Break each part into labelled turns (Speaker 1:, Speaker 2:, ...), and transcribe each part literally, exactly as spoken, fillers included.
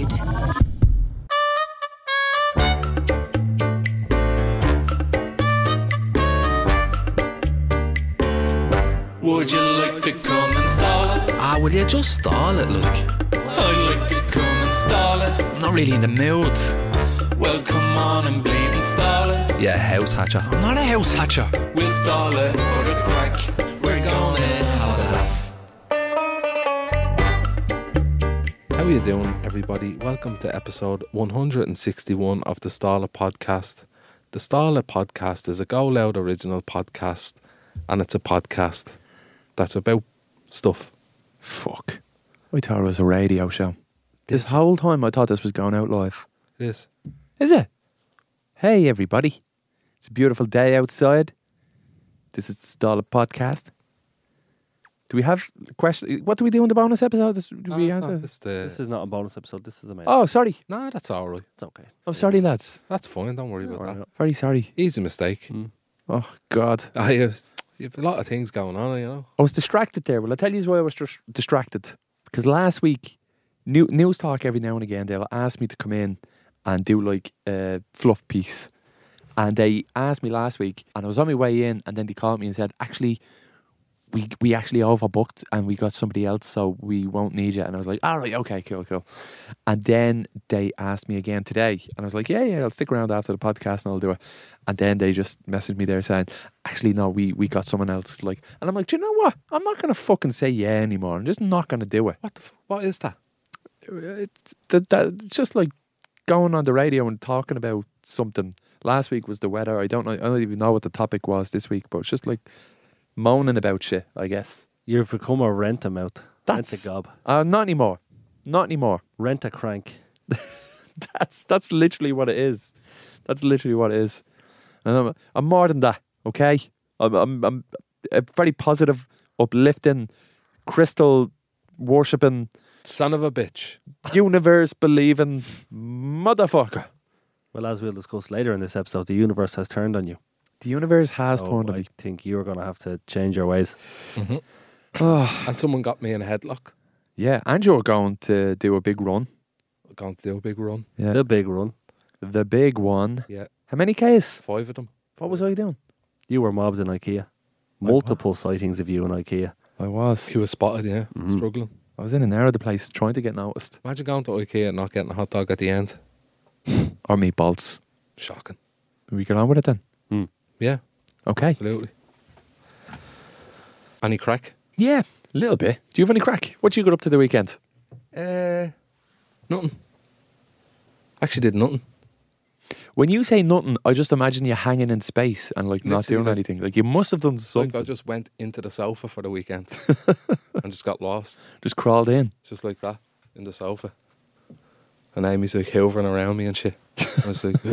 Speaker 1: episode.
Speaker 2: Would you like to come and stall it?
Speaker 3: Ah, will you just stall it, look?
Speaker 2: I'd like to come and stall it.
Speaker 3: I'm not really in the mood.
Speaker 2: Well, come on and bleed and stall it.
Speaker 3: Yeah, house hatcher. I'm not a house hatcher.
Speaker 2: We'll stall it for the crack. We're gonna have a laugh.
Speaker 4: How are you doing, everybody? Welcome to episode one hundred sixty-one of the Stall It Podcast. The Stall It Podcast is a Go Loud original podcast, and it's a podcast that's about stuff.
Speaker 5: Fuck. I thought it was a radio show. This whole time I thought this was going out live.
Speaker 4: It is.
Speaker 5: Is it? Hey, everybody. It's a beautiful day outside. This is the Stall It Podcast. Do we have a question? What do we do in the bonus episode? This, do
Speaker 4: No,
Speaker 5: we
Speaker 4: it's
Speaker 5: answer?
Speaker 4: not. It's the...
Speaker 6: This is not a bonus episode. This is a main.
Speaker 5: Oh, sorry.
Speaker 4: No, that's all right.
Speaker 6: It's okay.
Speaker 5: I'm sorry, lads.
Speaker 4: That's fine. Don't worry
Speaker 6: Yeah,
Speaker 4: about
Speaker 6: right.
Speaker 4: that.
Speaker 5: Very sorry.
Speaker 4: Easy mistake.
Speaker 6: Mm.
Speaker 5: Oh, God.
Speaker 4: I have, you have a lot of things going on, you know.
Speaker 5: I was distracted there. Well, I'll tell you why I was dis- distracted. Because last week, new, News Talk every now and again, they'll ask me to come in and do like a fluff piece. And they asked me last week, and I was on my way in, and then they called me and said, actually, we we actually overbooked and we got somebody else, so we won't need you. And I was like, all right, okay, cool, cool. And then they asked me again today, and I was like, yeah, yeah, I'll stick around after the podcast and I'll do it. And then they just messaged me there saying, actually, no, we, we got someone else. Like, and I'm like, do you know what? I'm not going to fucking say yeah anymore. I'm just not going to do it.
Speaker 4: What the f- What is that?
Speaker 5: It's, that, that, it's just like going on the radio and talking about something. Last week was the weather. I don't know. I don't even know what the topic was this week, but it's just like moaning about shit, I guess.
Speaker 6: You've become a rent-a-mouth.
Speaker 5: That's
Speaker 6: Rent-a-gob.
Speaker 5: uh, not anymore. Not anymore.
Speaker 6: Rent-a-crank.
Speaker 5: That's that's literally what it is. That's literally what it is. And I'm, I'm more than that. Okay, I'm I'm, I'm a very positive, uplifting, crystal worshipping,
Speaker 4: Son of a bitch.
Speaker 5: universe believing motherfucker.
Speaker 6: Well, as we'll discuss later in this episode, the universe has turned on you.
Speaker 5: The universe has
Speaker 6: So
Speaker 5: turned on
Speaker 6: I
Speaker 5: me.
Speaker 6: think you're going to have to change your ways.
Speaker 4: Mm-hmm.
Speaker 5: Oh,
Speaker 4: And someone got me in a headlock.
Speaker 5: yeah, and you're going to do a big run.
Speaker 4: I'm going to do a big run.
Speaker 5: Yeah,
Speaker 6: The big run.
Speaker 5: the big one.
Speaker 4: Yeah.
Speaker 5: How many Ks?
Speaker 4: Five of them.
Speaker 5: What was I doing?
Speaker 6: You were mobbed in IKEA. Multiple sightings of you in IKEA.
Speaker 5: I was.
Speaker 4: He was spotted, yeah.
Speaker 6: Mhm.
Speaker 4: Struggling.
Speaker 5: I was in and out of the place trying to get noticed.
Speaker 4: Imagine going to IKEA and not getting a hot dog at the end.
Speaker 5: Or meatballs.
Speaker 4: Shocking.
Speaker 5: We get on with it then.
Speaker 4: Yeah,
Speaker 5: Okay.
Speaker 4: absolutely. Any crack?
Speaker 5: Yeah, a little bit. Do you have any crack? What you got up to the weekend?
Speaker 4: Uh, nothing. Actually did nothing.
Speaker 5: When you say nothing, I just imagine you hanging in space and like not
Speaker 4: Literally,
Speaker 5: doing
Speaker 4: like-
Speaker 5: anything. Like you must have done
Speaker 4: Like
Speaker 5: something.
Speaker 4: I just went into the sofa for the weekend and just got lost.
Speaker 5: Just crawled in.
Speaker 4: Just like that, in the sofa. And Amy's like hovering around me and shit. I was like,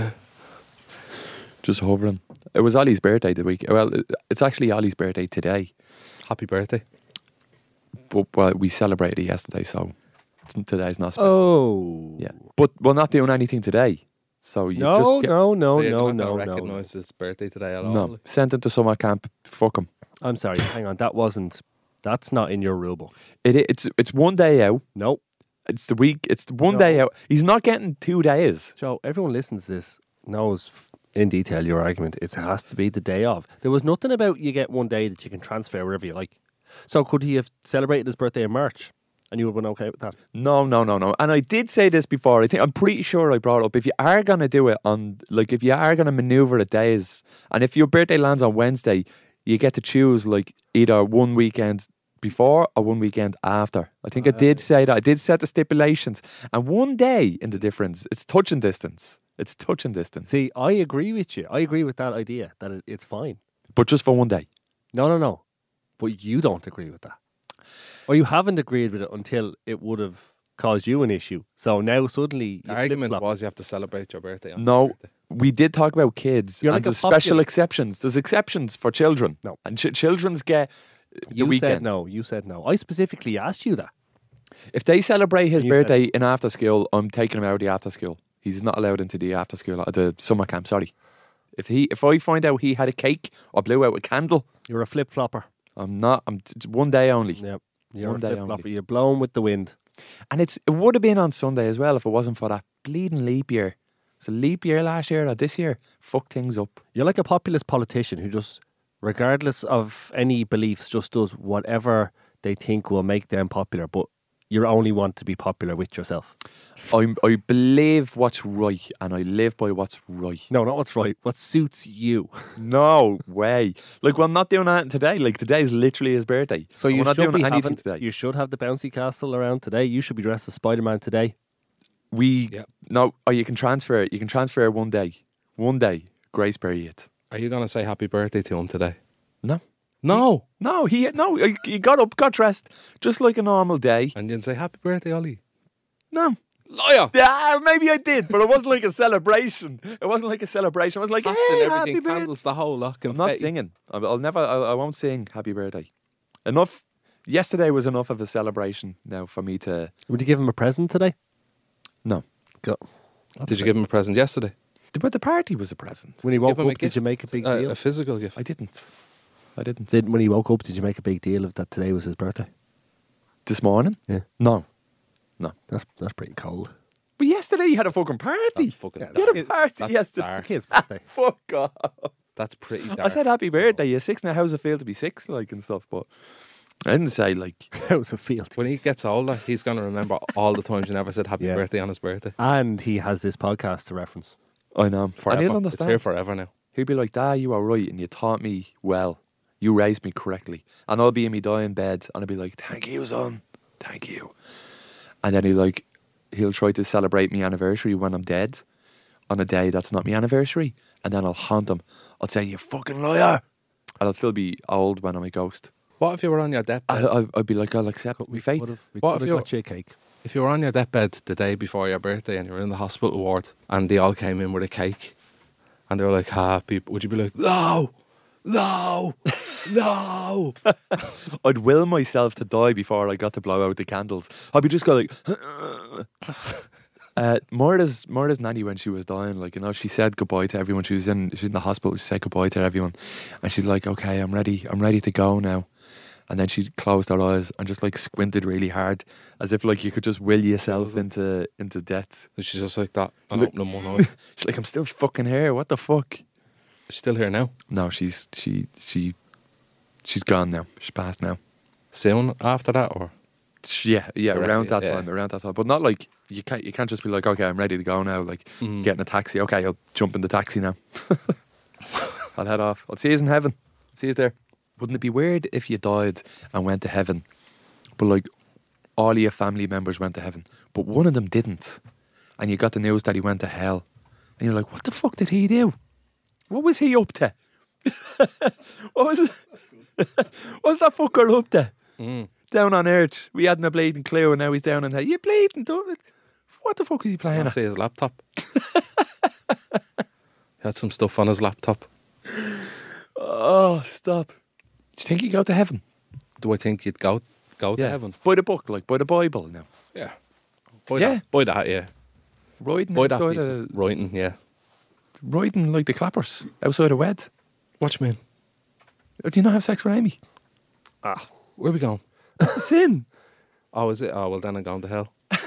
Speaker 5: Just hovering. It was Ollie's birthday the week. Well, it- it's actually Ollie's birthday today.
Speaker 4: happy birthday.
Speaker 5: But well, we celebrated it yesterday, so it's, today's not special.
Speaker 6: Oh.
Speaker 5: Yeah. But we're not doing anything today. So you
Speaker 6: No,
Speaker 5: just get,
Speaker 6: no, no,
Speaker 4: so you're
Speaker 6: no,
Speaker 4: not
Speaker 6: no,
Speaker 4: gonna
Speaker 6: no, no.
Speaker 4: recognise it's birthday today at all.
Speaker 5: no.
Speaker 4: like.
Speaker 5: Send him to summer camp. Fuck him.
Speaker 6: I'm sorry. Hang on. That wasn't... That's not in your rule book.
Speaker 5: It, it's it's one day out.
Speaker 6: No.
Speaker 5: It's the week. It's the one
Speaker 6: No.
Speaker 5: day out. He's not getting two days.
Speaker 6: Joe, everyone listens to this knows f- in detail your argument. It has to be the day of. There was nothing about you get one day that you can transfer wherever you like. So could he have celebrated his birthday in March and you would have been okay with that?
Speaker 5: No, no, no, no. And I did say this before. I think I'm pretty sure I brought it up. If you are gonna do it on, like, if you are gonna maneuver the days, and if your birthday lands on Wednesday, you get to choose like either one weekend before or one weekend after. I think I did say that. I did set the stipulations, and one day in the difference. It's touching distance. It's touching distance,
Speaker 6: See, I agree with you. I agree with that idea that it, it's fine.
Speaker 5: but just for one day.
Speaker 6: No, no, no. But you don't agree with that. Or you haven't agreed with it until it would have caused you an issue. So now suddenly you
Speaker 4: The argument
Speaker 6: flip-flop.
Speaker 4: was you have to celebrate your birthday. On
Speaker 5: No.
Speaker 4: your birthday.
Speaker 5: We did talk about kids.
Speaker 6: You're
Speaker 5: and
Speaker 6: like a
Speaker 5: there's special
Speaker 6: populist.
Speaker 5: exceptions. There's exceptions for children.
Speaker 6: No.
Speaker 5: And ch- children's get the
Speaker 6: You
Speaker 5: weekend.
Speaker 6: said no. You said no. I specifically asked you that.
Speaker 5: If they celebrate his
Speaker 6: And you said-
Speaker 5: birthday in after school, I'm taking him out of the after school. He's not allowed into the after school, uh, the summer camp. Sorry. If he, if I find out he had a cake or blew out a candle,
Speaker 6: You're a flip flopper.
Speaker 5: I'm not. I'm t- t- one day only.
Speaker 6: Yeah. You're
Speaker 5: One
Speaker 6: a
Speaker 5: day
Speaker 6: flip
Speaker 5: only.
Speaker 6: flopper. You're blown with the wind.
Speaker 5: And it's it would have been on Sunday as well if it wasn't for that bleeding leap year. It's a leap year last year or this year. Fuck things up.
Speaker 6: You're like a populist politician who just, regardless of any beliefs, just does whatever they think will make them popular, but you only want to be popular with yourself.
Speaker 5: I I believe what's right and I live by what's right.
Speaker 6: No, not what's right. What suits you.
Speaker 5: No way. Like, well, I'm not doing anything today. Like, today's literally his birthday.
Speaker 6: So you
Speaker 5: We're not
Speaker 6: should
Speaker 5: doing
Speaker 6: be
Speaker 5: anything
Speaker 6: having,
Speaker 5: today.
Speaker 6: You should have the bouncy castle around today. You should be dressed as Spider-Man today.
Speaker 5: We
Speaker 3: Yeah.
Speaker 5: no. Oh, you can transfer it. You can transfer one day. One day grace period.
Speaker 4: Are you going to say happy birthday to him today?
Speaker 5: No.
Speaker 4: No.
Speaker 5: No, he no. He he got up, got dressed, just like a normal day.
Speaker 4: And you didn't say happy birthday, Ollie.
Speaker 5: No.
Speaker 4: Liar.
Speaker 5: Yeah, maybe I did, but it wasn't like a celebration. It wasn't like a celebration. I was like,
Speaker 4: Hats
Speaker 5: hey,
Speaker 4: and
Speaker 5: happy
Speaker 4: everything,
Speaker 5: birthday.
Speaker 4: candles, the whole lot.
Speaker 5: I'm not
Speaker 4: confetti.
Speaker 5: singing. I'll, I'll never. I'll, I won't sing happy birthday. Enough. Yesterday was enough of a celebration now for me to.
Speaker 6: Would you give him a present today?
Speaker 5: No.
Speaker 6: Go.
Speaker 4: Did you give him a present yesterday?
Speaker 5: But the party was a present.
Speaker 6: When he woke
Speaker 4: him a
Speaker 6: up, did
Speaker 4: gift?
Speaker 6: you make a big
Speaker 4: Uh,
Speaker 6: deal?
Speaker 4: a physical gift.
Speaker 5: I didn't. I didn't.
Speaker 6: Did when he woke up, did you make a big deal of that today was his birthday?
Speaker 5: This morning?
Speaker 6: Yeah.
Speaker 5: No.
Speaker 6: That's that's pretty cold.
Speaker 5: But yesterday you had a fucking party.
Speaker 4: That's fucking
Speaker 6: Yeah,
Speaker 5: You had a
Speaker 6: It-
Speaker 5: party
Speaker 4: that's
Speaker 5: yesterday.
Speaker 4: dark.
Speaker 6: Kid's birthday.
Speaker 5: Fuck off.
Speaker 4: That's pretty dark.
Speaker 5: I said happy birthday. You're six now. How's it feel to be six, like, and stuff? But I didn't say, like,
Speaker 6: How does it feel?
Speaker 4: when he gets older, he's going to remember all the times you never said happy
Speaker 6: Yeah.
Speaker 4: birthday on his birthday.
Speaker 6: And he has this podcast to reference.
Speaker 5: I know.
Speaker 4: Forever.
Speaker 5: I didn't
Speaker 4: It's here
Speaker 5: understand.
Speaker 4: forever now.
Speaker 5: He'd be like, Dad, you are right, and you taught me well. You raised me correctly. And I'll be in me dying bed, and I'll be like, thank you, son. Thank you. And then he like, he'll try to celebrate my anniversary when I'm dead on a day that's not my anniversary. And then I'll haunt him. I'll say, you fucking liar. And I'll still be old when I'm a ghost.
Speaker 4: What if you were on your deathbed?
Speaker 5: I, I, I'd be like, I'll accept my fate.
Speaker 6: What if we
Speaker 4: What
Speaker 6: could
Speaker 4: if
Speaker 6: have
Speaker 4: you-
Speaker 6: got you a cake?
Speaker 4: If you were on your deathbed the day before your birthday and you were in the hospital ward and they all came in with a cake and they were like, happy, would you be like, no, no, no?
Speaker 5: I'd will myself to die before I got to blow out the candles. I'd be just go like, uh, Murda's Murda's nanny when she was dying, like, you know, she said goodbye to everyone. She was in she was in the hospital. She said goodbye to everyone, and she's like, okay, I'm ready. I'm ready to go now. And then she closed her eyes and just like squinted really hard, as if like you could just will yourself into into death.
Speaker 4: And she's just like that and
Speaker 5: Look-
Speaker 4: opening one eye.
Speaker 5: She's like, I'm still fucking here. What the fuck?
Speaker 4: She's still here now.
Speaker 5: No, she's she she she's gone now. She's passed now.
Speaker 4: Soon after that, or
Speaker 5: Yeah, yeah,
Speaker 4: Directly,
Speaker 5: around that
Speaker 4: yeah.
Speaker 5: time, around that time. But not like you can't you can't just be like, okay, I'm ready to go now. Like
Speaker 4: Mm.
Speaker 5: get in a taxi. Okay, I'll jump in the taxi now. I'll head off. I'll see you in heaven. See you there. Wouldn't it be weird if you died and went to heaven, but like all of your family members went to heaven, but one of them didn't, and you got the news that he went to hell, and you're like, what the fuck did he do? What was he up to? what was it? What's that fucker up to?
Speaker 4: Mm.
Speaker 5: Down on earth, we hadn't a bleeding clue, and now he's down in hell. You bleeding, don't it? What the fuck is he
Speaker 4: I
Speaker 5: playing at?
Speaker 4: see his laptop. He had some stuff on his laptop.
Speaker 5: Oh, stop. Do you think you go to heaven?
Speaker 4: Do I think you'd go go to heaven?
Speaker 5: By the book, like by the Bible now.
Speaker 4: Yeah. By
Speaker 5: Yeah.
Speaker 4: that, by that, yeah.
Speaker 5: Riding
Speaker 4: By that
Speaker 5: outside
Speaker 4: piece
Speaker 5: of,
Speaker 4: of writing, yeah.
Speaker 5: riding like the clappers outside a wed.
Speaker 4: What you mean?
Speaker 5: Do you not have sex with Amy?
Speaker 6: Ah,
Speaker 4: Where are we going?
Speaker 5: It's a sin.
Speaker 4: Oh, is it? Oh, well, then I'm going to hell.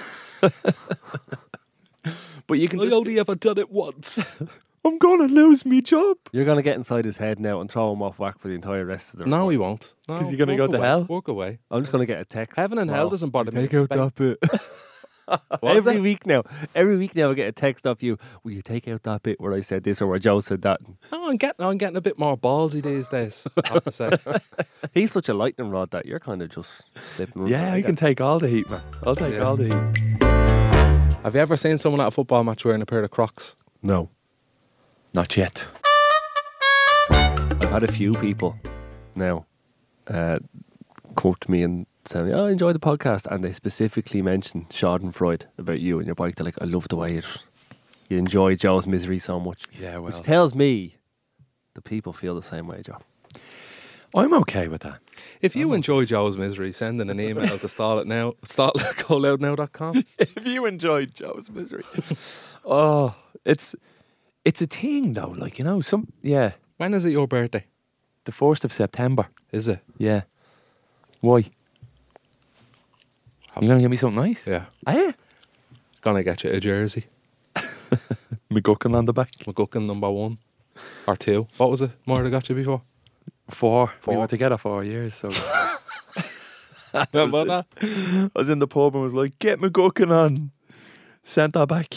Speaker 5: But you can just,
Speaker 4: ever done it once.
Speaker 5: I'm going to lose me job.
Speaker 6: you're gonna get inside his head now and throw him off whack for the entire rest of the.
Speaker 4: No,
Speaker 6: report.
Speaker 4: he won't. No,
Speaker 5: 'Cause you're gonna
Speaker 4: walk
Speaker 5: go to
Speaker 4: away,
Speaker 5: hell?
Speaker 4: Walk away.
Speaker 6: I'm just gonna get a text.
Speaker 4: Heaven and hell doesn't bother me.
Speaker 6: Take out that bit.
Speaker 4: What is
Speaker 6: Every
Speaker 4: it?
Speaker 6: week now, every week now, I get a text off you. Will you take out that bit where I said this or where Joe said that?
Speaker 4: No, I'm getting, I'm getting a bit more ballsy these days, I have to say.
Speaker 6: He's such a lightning rod that you're kind of just slipping. under
Speaker 5: Yeah,
Speaker 6: the
Speaker 5: I can take all the heat, man. I'll take
Speaker 4: Yeah.
Speaker 5: all the heat.
Speaker 4: Have you ever seen someone at a football match wearing a pair of Crocs?
Speaker 6: No,
Speaker 5: Not yet.
Speaker 6: I've had a few people now uh, come to me and say, "Oh, I enjoy the podcast," and they specifically mention Schadenfreude about you and your bike. They're like, "I love the way it, you enjoy Joe's misery so much,"
Speaker 5: Yeah, well,
Speaker 6: which tells me the people feel the same way, Joe.
Speaker 5: I'm okay with that.
Speaker 4: If you enjoy Joe's misery, send in an email to stall it now, stall go loud now dot com.
Speaker 5: If you enjoyed Joe's misery, oh, it's it's a thing though. Like, you know, some yeah,
Speaker 4: When is it your birthday?
Speaker 5: the first of September.
Speaker 4: Is it?
Speaker 5: Yeah. Why? You're going to get me something nice?
Speaker 4: Yeah.
Speaker 5: Ah, yeah.
Speaker 4: Gonna get you a jersey.
Speaker 5: McGuckin on the back.
Speaker 4: McGuckin number one. Or two. What was it? More I got you before?
Speaker 5: Four. We
Speaker 4: Four.
Speaker 5: were together four years, so...
Speaker 4: Remember that?
Speaker 5: I was in the pub and was like, get McGuckin on. Centre back.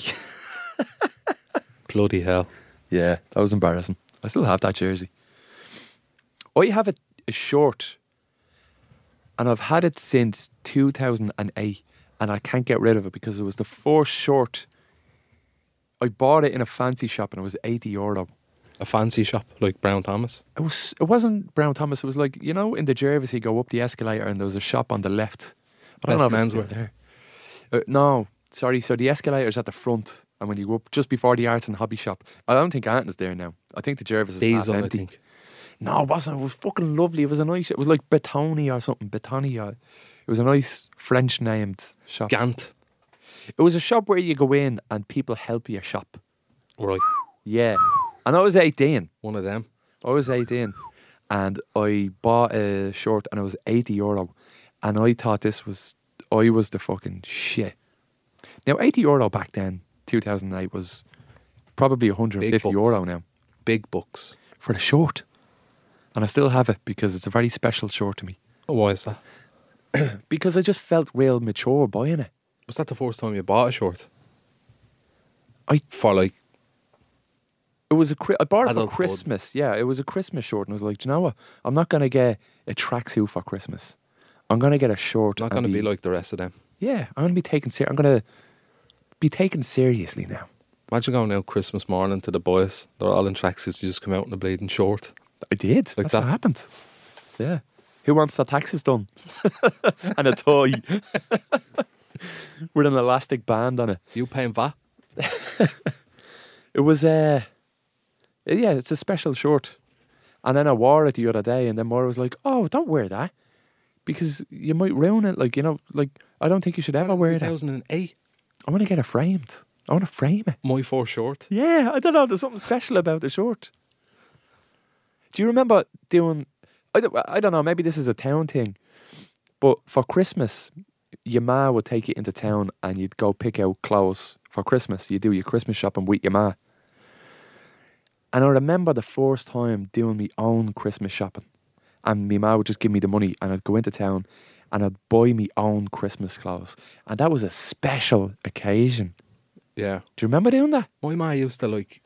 Speaker 4: Bloody hell.
Speaker 5: Yeah, that was embarrassing. I still have that jersey. I have a, a short, and I've had it since two thousand eight, and I can't get rid of it because it was the first short. I bought it in a fancy shop, and it was eighty euro.
Speaker 4: A fancy shop like Brown Thomas.
Speaker 5: It was. It wasn't Brown Thomas. It was like, you know, in the Jervis, you go up the escalator, and there was a shop on the left. I don't
Speaker 4: Best
Speaker 5: know if it's
Speaker 4: menswear.
Speaker 5: still there. Uh, no, sorry. So the escalator's at the front, and when you go up just before the arts and hobby shop, I don't think Anton's there now. I think the Jervis is half
Speaker 4: Diesel, I
Speaker 5: empty.
Speaker 4: think.
Speaker 5: No, it wasn't. It was fucking lovely. It was a nice. It was like Betoni or something. Betoni. Or, it was a nice French named shop.
Speaker 4: Gant.
Speaker 5: It was a shop where you go in and people help you shop.
Speaker 4: Right.
Speaker 5: Yeah, and I was eighteen.
Speaker 4: One of them.
Speaker 5: I was eighteen, and I bought a shirt, and it was eighty euro, and I thought this was. I was the fucking shit. Now eighty euro back then, two thousand eight, was probably one hundred fifty
Speaker 4: Big bucks.
Speaker 5: euro now
Speaker 4: Big bucks.
Speaker 5: for the shirt, and I still have it because it's a very special shirt to me.
Speaker 4: Oh, why is that?
Speaker 5: Because I just felt real mature buying it.
Speaker 4: Was that the first time you bought a short?
Speaker 5: I-
Speaker 4: For like,
Speaker 5: It was a Chri- I bought it
Speaker 4: Adult
Speaker 5: for Christmas. Yeah, it was a Christmas shirt, and I was like, do you know what? I'm not gonna get a tracksuit for Christmas. I'm gonna get a shirt.
Speaker 4: not
Speaker 5: and
Speaker 4: going to be like the rest of them.
Speaker 5: Yeah, I'm gonna be taken ser- I'm gonna be taken seriously now.
Speaker 4: Imagine going out Christmas morning to the boys. They're all in tracksuits. You just come out in a bleeding short.
Speaker 5: I did.
Speaker 4: Like
Speaker 5: That's
Speaker 4: that.
Speaker 5: what happened. Yeah. Who wants their taxes done? And a toy with an elastic band on it.
Speaker 4: You paying V A T?
Speaker 5: It was uh yeah, it's a special shirt. And then I wore it the other day, and then Maura was like, "Oh, don't wear that because you might ruin it." Like, you know, like I don't think you should ever wear
Speaker 4: two
Speaker 5: that.
Speaker 4: thousand eight.
Speaker 5: I want to get it framed. I want to frame it.
Speaker 4: My first short.
Speaker 5: Yeah, I don't know. There's something special about the shirt. Do you remember doing? I don't, I don't know. Maybe this is a town thing, but for Christmas, your ma would take you into town and you'd go pick out clothes for Christmas. You do your Christmas shopping with your ma. And I remember the first time doing my own Christmas shopping, and my ma would just give me the money, and I'd go into town, and I'd buy my own Christmas clothes, and that was a special occasion.
Speaker 4: Yeah.
Speaker 5: Do you remember doing that?
Speaker 4: My ma used to like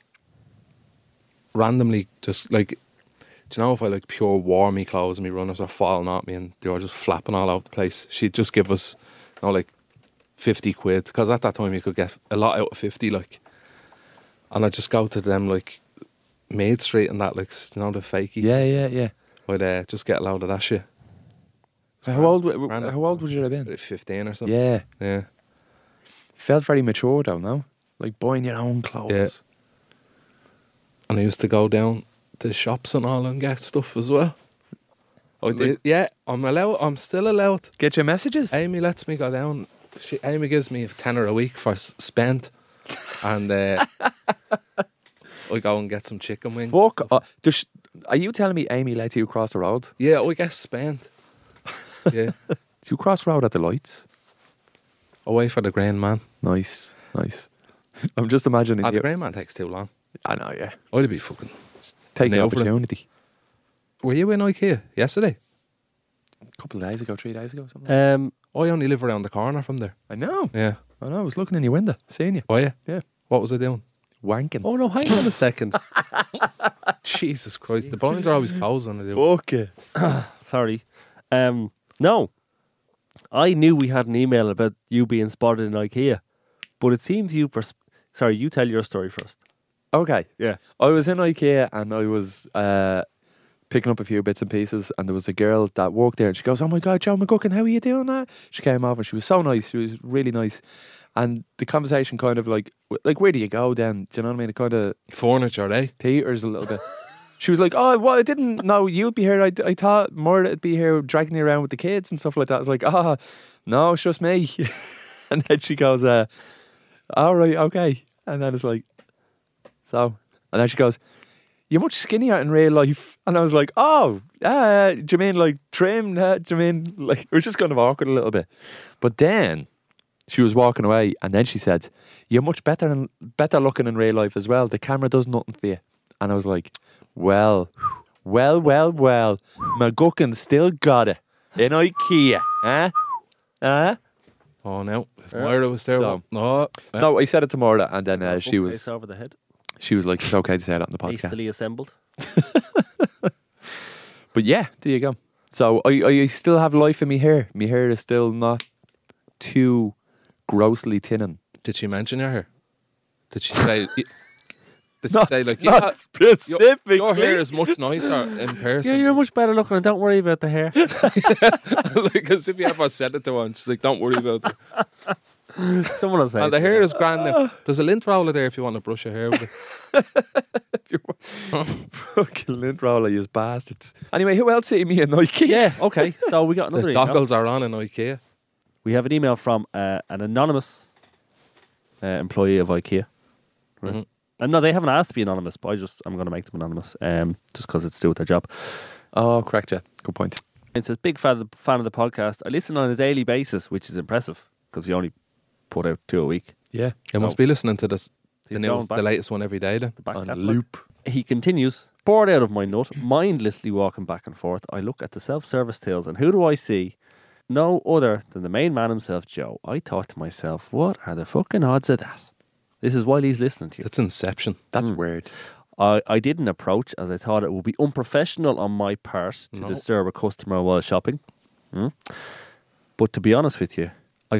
Speaker 4: randomly just like, do you know if I like pure wore me clothes and me runners are falling at me and they were just flapping all over the place, she'd just give us, you know, like fifty quid, because at that time you could get a lot out of fifty, like, and I'd just go to them like Maid Street and that, like, you know, the fakey.
Speaker 5: Yeah, yeah, yeah.
Speaker 4: I'd uh, just get a load of that shit.
Speaker 5: So how old? w-
Speaker 4: Grand.
Speaker 5: How old would you have been?
Speaker 4: Like fifteen or something.
Speaker 5: Yeah,
Speaker 4: Yeah.
Speaker 5: felt very mature though. No, like buying your own clothes.
Speaker 4: Yeah. And I used to go down to shops and all and get stuff as well. I
Speaker 5: Like-
Speaker 4: did, yeah, I'm allowed. I'm still allowed.
Speaker 5: Get your messages.
Speaker 4: Amy lets me go down. She, Amy gives me a tenner a week for s- spent, and uh, I go and get some chicken wings. and
Speaker 5: Fuck.
Speaker 4: stuff.
Speaker 5: Uh, does, are you telling me Amy lets you cross the road?
Speaker 4: Yeah, I get spent. Yeah,
Speaker 5: Do you cross road at the lights?
Speaker 4: away for the grain man.
Speaker 5: Nice, nice. I'm just imagining
Speaker 4: Ah, the
Speaker 5: you.
Speaker 4: grain man takes too long.
Speaker 5: I know, yeah.
Speaker 4: I'd be fucking.
Speaker 5: Take the
Speaker 4: nail for it.
Speaker 5: opportunity.
Speaker 4: Were you in IKEA yesterday?
Speaker 5: A couple of days ago, three days ago, something.
Speaker 6: Um,
Speaker 4: I only live around the corner from there.
Speaker 5: I know.
Speaker 4: Yeah.
Speaker 5: I know. I was looking in your window, seeing you
Speaker 4: Oh yeah.
Speaker 5: Yeah.
Speaker 4: What was I doing?
Speaker 5: wanking.
Speaker 6: oh no, hang on a second.
Speaker 4: Jesus Christ! The blinds are always closed when I do.
Speaker 5: Fuck it.
Speaker 6: Sorry. Um, no, I knew we had an email about you being spotted in IKEA, but it seems you. Pers- Sorry, you tell your story first.
Speaker 5: Okay.
Speaker 6: Yeah.
Speaker 5: I was in IKEA and I was uh, picking up a few bits and pieces, and there was a girl that worked there, and she goes, "Oh my God, Joe McGuckin, how are you doing that?" She came over, she was so nice, she was really nice, and the conversation kind of like, like where do you go then? Do you know what I mean? It kind of
Speaker 4: Furniture, eh?
Speaker 5: teeters a little bit. She was like, "Oh, well, I didn't know you'd be here. I, I thought more would be here dragging you around with the kids and stuff like that." I was like, "Ah, no, it's just me." And then she goes, uh, "All right, okay." And then it's like, so, and then she goes, you're much skinnier in real life. And I was like, oh, uh, do you mean like trim? Uh, do you mean like, it was just kind of awkward a little bit. But then she was walking away and then she said, you're much better and better looking in real life as well. The camera does nothing for you. And I was like, well, well, well, well, my guckin still got it in IKEA. Huh? Huh?
Speaker 4: Oh, no. If Moira was there,
Speaker 5: So-
Speaker 4: no. uh,
Speaker 5: No, I said it to Moira and then uh, she
Speaker 6: Bookcase
Speaker 5: was
Speaker 6: over the head,
Speaker 5: she was like, it's okay to say that on the podcast.
Speaker 6: hastily assembled.
Speaker 5: But yeah, there you go. So I, I still have life in me hair. My hair is still not too grossly thinning.
Speaker 4: Did she mention your hair? Did she say... Did she
Speaker 5: Not,
Speaker 4: say, like,
Speaker 5: not
Speaker 4: yeah,
Speaker 5: specifically.
Speaker 4: your, your hair is much nicer in person?
Speaker 6: Yeah, you're much better looking, and don't worry about the hair.
Speaker 4: Like, as if you ever said it to one. She's like, don't worry about it.
Speaker 6: Someone will say.
Speaker 4: And the hair is grand now. There's a lint roller there if you want to brush your hair with it.
Speaker 5: Fucking lint roller, you bastards. Anyway, who else see me in Nike?
Speaker 6: Yeah, okay. So we got another
Speaker 4: The
Speaker 6: email.
Speaker 4: goggles are on in IKEA.
Speaker 6: We have an email from uh, an anonymous uh, employee of IKEA. Right?
Speaker 4: Mhm.
Speaker 6: And no, they haven't asked to be anonymous, but I just I'm going to make them anonymous, um, just because it's to do with their job.
Speaker 5: Oh, correct, yeah. Good point.
Speaker 6: It says, big fan of, the, fan of the podcast. I listen on a daily basis, which is impressive because you only put out two a week.
Speaker 5: Yeah.
Speaker 4: You must be listening to this, the,
Speaker 6: He's
Speaker 4: news,
Speaker 6: going back.
Speaker 4: the latest one every day then.
Speaker 6: The back
Speaker 5: On
Speaker 6: catalogue.
Speaker 5: loop.
Speaker 6: He continues, bored out of my nut, mindlessly walking back and forth. I look at the self-service tills, and who do I see? No other than the main man himself, Joe. I thought to myself, what are the fucking odds of that? This is while he's listening to you.
Speaker 4: It's Inception.
Speaker 5: That's weird.
Speaker 6: I, I didn't approach as I thought it would be unprofessional on my part to
Speaker 4: No.
Speaker 6: disturb a customer while shopping. Hmm? But to be honest with you, I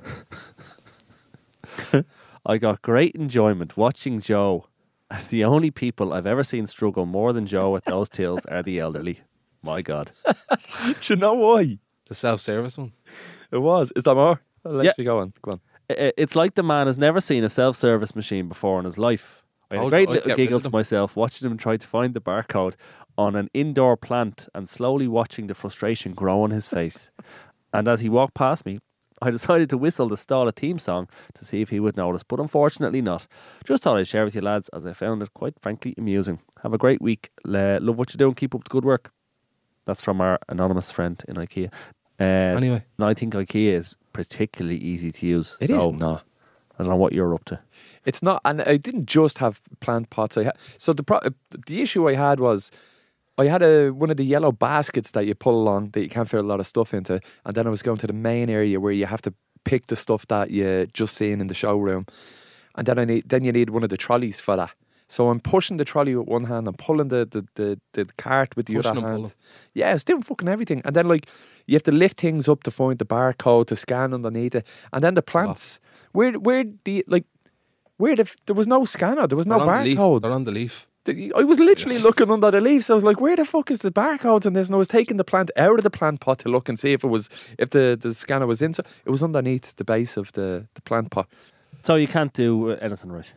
Speaker 6: got, I got great enjoyment watching Joe, as the only people I've ever seen struggle more than Joe at those tills are the elderly. My God.
Speaker 5: Do you know why?
Speaker 4: The self-service one.
Speaker 5: It was. Is that more? I'll let
Speaker 6: Yeah.
Speaker 5: you go on. Go on.
Speaker 6: I- It's like the man has never seen a self-service machine before in his life. I had a
Speaker 4: Oh,
Speaker 6: great
Speaker 4: I'd
Speaker 6: little
Speaker 4: get rid
Speaker 6: giggle
Speaker 4: of
Speaker 6: to
Speaker 4: them.
Speaker 6: myself watching him try to find the barcode on an indoor plant and slowly watching the frustration grow on his face. And as he walked past me, I decided to whistle the Stala theme song to see if he would notice, but unfortunately not. Just thought I'd share with you lads, as I found it quite frankly amusing. Have a great week. Le- love what you're doing. Keep up the good work. That's from our anonymous friend in IKEA. Uh,
Speaker 4: Anyway.
Speaker 6: and I think IKEA is particularly easy to use.
Speaker 5: It is
Speaker 6: so
Speaker 5: not.
Speaker 6: I don't know what you're up to.
Speaker 5: It's not, and I didn't just have plant pots. I had so the pro, the issue I had was I had a one of the yellow baskets that you pull along that you can't fit a lot of stuff into, and then I was going to the main area where you have to pick the stuff that you just seen in the showroom, and then I need then you need one of the trolleys for that. So I'm pushing the trolley with one hand, I'm pulling the the the, the cart with the
Speaker 4: Pushing
Speaker 5: other
Speaker 4: and
Speaker 5: hand.
Speaker 4: pulling.
Speaker 5: Yeah, it's doing fucking everything, and then like you have to lift things up to find the barcode to scan underneath it, and then the plants. Where where the like. Where the, f- there was no scanner, there was no
Speaker 4: They're on the leaf.
Speaker 5: barcode.
Speaker 4: They're on the leaf.
Speaker 5: The- I was literally
Speaker 4: Yes.
Speaker 5: looking under the leaves. I was like, "Where the fuck is the barcodes on this?" And I was taking the plant out of the plant pot to look and see if it was if the, the scanner was inside. It was underneath the base of the, the plant pot.
Speaker 6: So you can't do uh, anything right.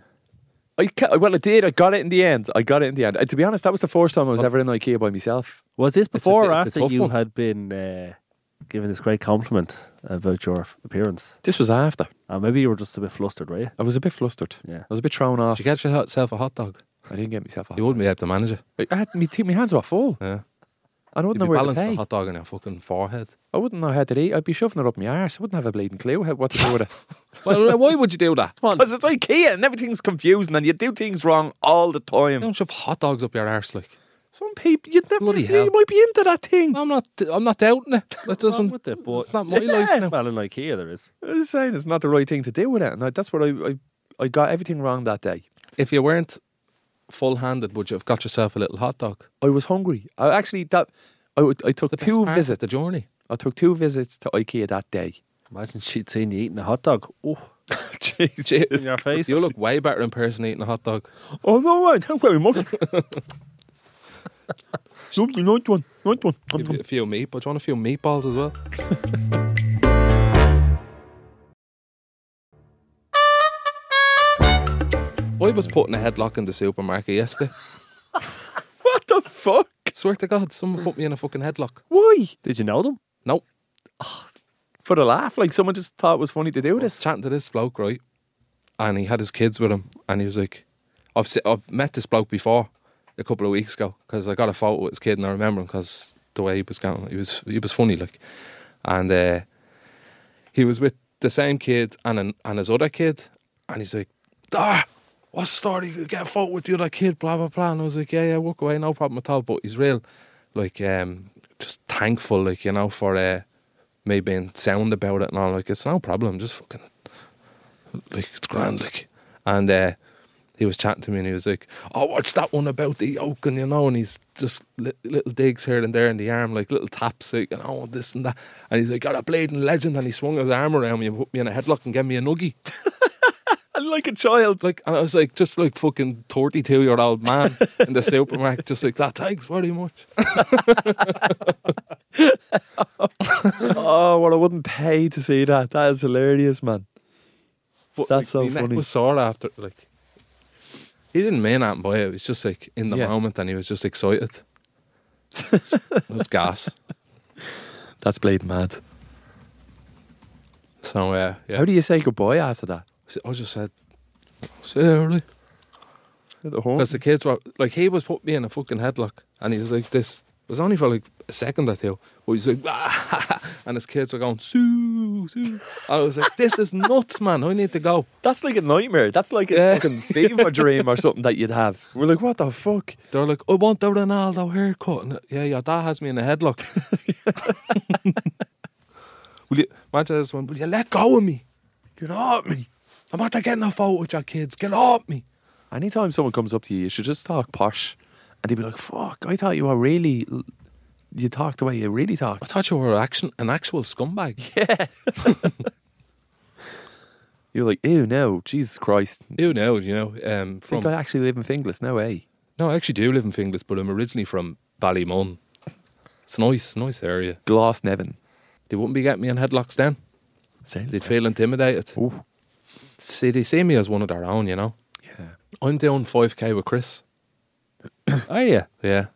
Speaker 5: I ca- well, I did. I got it in the end. I got it in the end. And to be honest, that was the first time I was ever in IKEA by myself.
Speaker 6: Was this
Speaker 4: a
Speaker 6: before
Speaker 4: t-
Speaker 6: or
Speaker 4: it's a
Speaker 6: after
Speaker 4: tough
Speaker 6: you
Speaker 4: one.
Speaker 6: had been uh, given this great compliment about your appearance?
Speaker 5: This was after.
Speaker 6: Uh, maybe you were just a bit flustered, were you?
Speaker 5: I was a bit flustered.
Speaker 6: Yeah.
Speaker 5: I was a bit thrown off.
Speaker 4: Did you get yourself a hot dog?
Speaker 5: I didn't get myself off.
Speaker 4: You wouldn't be able to manage it.
Speaker 5: I had me, my hands were full.
Speaker 4: Yeah.
Speaker 5: I wouldn't
Speaker 4: You'd
Speaker 5: know
Speaker 4: be
Speaker 5: where to
Speaker 4: balancing
Speaker 5: pay.
Speaker 4: a hot dog on your fucking forehead.
Speaker 5: I wouldn't know how to eat. I'd be shoving it up my arse. I wouldn't have a bleeding clue how, what to do with it.
Speaker 4: Well, why would you do that?
Speaker 6: Come on.
Speaker 5: Because it's IKEA and everything's confusing and you do things wrong all the
Speaker 4: You
Speaker 5: time.
Speaker 4: don't shove hot dogs up your arse like.
Speaker 5: Some people, you'd never,
Speaker 4: Bloody
Speaker 5: you
Speaker 4: hell.
Speaker 5: might be into that thing.
Speaker 4: I'm not. I'm not doubting it. That
Speaker 6: Wrong
Speaker 4: doesn't.
Speaker 6: with it, but
Speaker 4: It's not my
Speaker 5: Yeah.
Speaker 4: life now.
Speaker 6: well, in IKEA there is.
Speaker 5: I was saying it's not the right thing to do with it. And I, that's what I, I, I got everything wrong that day.
Speaker 4: If you weren't full-handed, would you have got yourself a little hot dog?
Speaker 5: I was hungry. I actually, that I, would- I took
Speaker 4: The best
Speaker 5: two
Speaker 4: part of
Speaker 5: visits.
Speaker 4: the journey.
Speaker 5: I took two visits to IKEA that day.
Speaker 6: Imagine she'd seen you eating a hot dog. Oh,
Speaker 5: Jesus.
Speaker 6: in your face.
Speaker 4: You look way better in person eating a hot dog.
Speaker 5: Oh, no, I thank you very much. Lovely, nice one. Nice one.
Speaker 4: Give you a few meat, but do you want a few meatballs as well? I was putting a headlock in the supermarket yesterday.
Speaker 5: What the fuck?
Speaker 4: Swear to God, someone put me in a fucking headlock.
Speaker 5: Why?
Speaker 6: Did you know them?
Speaker 4: No,
Speaker 5: For the laugh? Like someone just thought it was funny to do
Speaker 4: I was
Speaker 5: this?
Speaker 4: chatting to this bloke, right? And he had his kids with him, and he was like, "I've se- I've met this bloke before," a couple of weeks ago because I got a photo with his kid and I remember him because the way he was going, he was he was funny like, and uh, he was with the same kid and an, and his other kid, and he's like, "Ah, what's the story? You get a photo with the other kid, blah blah blah." And I was like, "Yeah, yeah, walk away, no problem at all." But he's real, like, um, just thankful, like, you know, for uh, me being sound about it and all. Like, it's no problem, just fucking, like, it's grand, like, and. uh He was chatting to me and he was like, "Oh, watch that one about the yoke," and you know, and he's just li- little digs here and there in the arm, like little taps, like, you know, this and that. And he's like, "Got a bleeding legend," and he swung his arm around me and put me in a headlock and gave me a nuggie.
Speaker 5: Like a child.
Speaker 4: Like, and I was like, just like fucking thirty-two year old man in the supermarket, just like that. Thanks very much.
Speaker 5: Oh, well, I wouldn't pay to see that. That is hilarious, man.
Speaker 4: But,
Speaker 5: That's
Speaker 4: like,
Speaker 5: so
Speaker 4: my neck
Speaker 5: funny.
Speaker 4: was sore after, like. He didn't mean that by it. It was just like in the
Speaker 5: Yeah.
Speaker 4: moment, and he was just excited. It was gas.
Speaker 5: That's bleeding mad.
Speaker 4: So uh, yeah,
Speaker 5: How do you say goodbye after that?
Speaker 4: I just said, "See you early."
Speaker 5: At the home?
Speaker 4: Because the kids were like, he was putting me in a fucking headlock, and he was like, "This." It was only for like a second or two, but he's like, "Ah," and his kids were going, "Sue, sue." And I was like, "This is nuts, man. I need to go."
Speaker 5: That's like a nightmare. That's like a
Speaker 4: Yeah.
Speaker 5: fucking fever dream or something that you'd have. We're like, what the fuck?
Speaker 4: They're like, "I want the Ronaldo haircut." And, yeah, your dad has me in a headlock. Will you, imagine this one, will you let go of me?
Speaker 5: Get off me.
Speaker 4: I'm not getting a photo with your kids. Get off me.
Speaker 5: Anytime someone comes up to you, you should just talk posh. And they'd be like, fuck, I thought you were really, you talked the way you really talk.
Speaker 4: I thought you were action, an actual scumbag.
Speaker 5: Yeah. You're like, ew, no, Jesus Christ.
Speaker 4: You know, you know, um,
Speaker 5: I
Speaker 4: from
Speaker 5: think I actually live in Finglas, no way.
Speaker 4: no, I actually do live in Finglas, but I'm originally from Ballymun. It's nice, nice area.
Speaker 5: Glasnevin.
Speaker 4: They wouldn't be getting me in headlocks then. They'd feel intimidated.
Speaker 5: Ooh.
Speaker 4: See, they see me as one of their own, you know.
Speaker 5: Yeah.
Speaker 4: I'm doing five K with Chris.
Speaker 6: Are you?
Speaker 4: Yeah,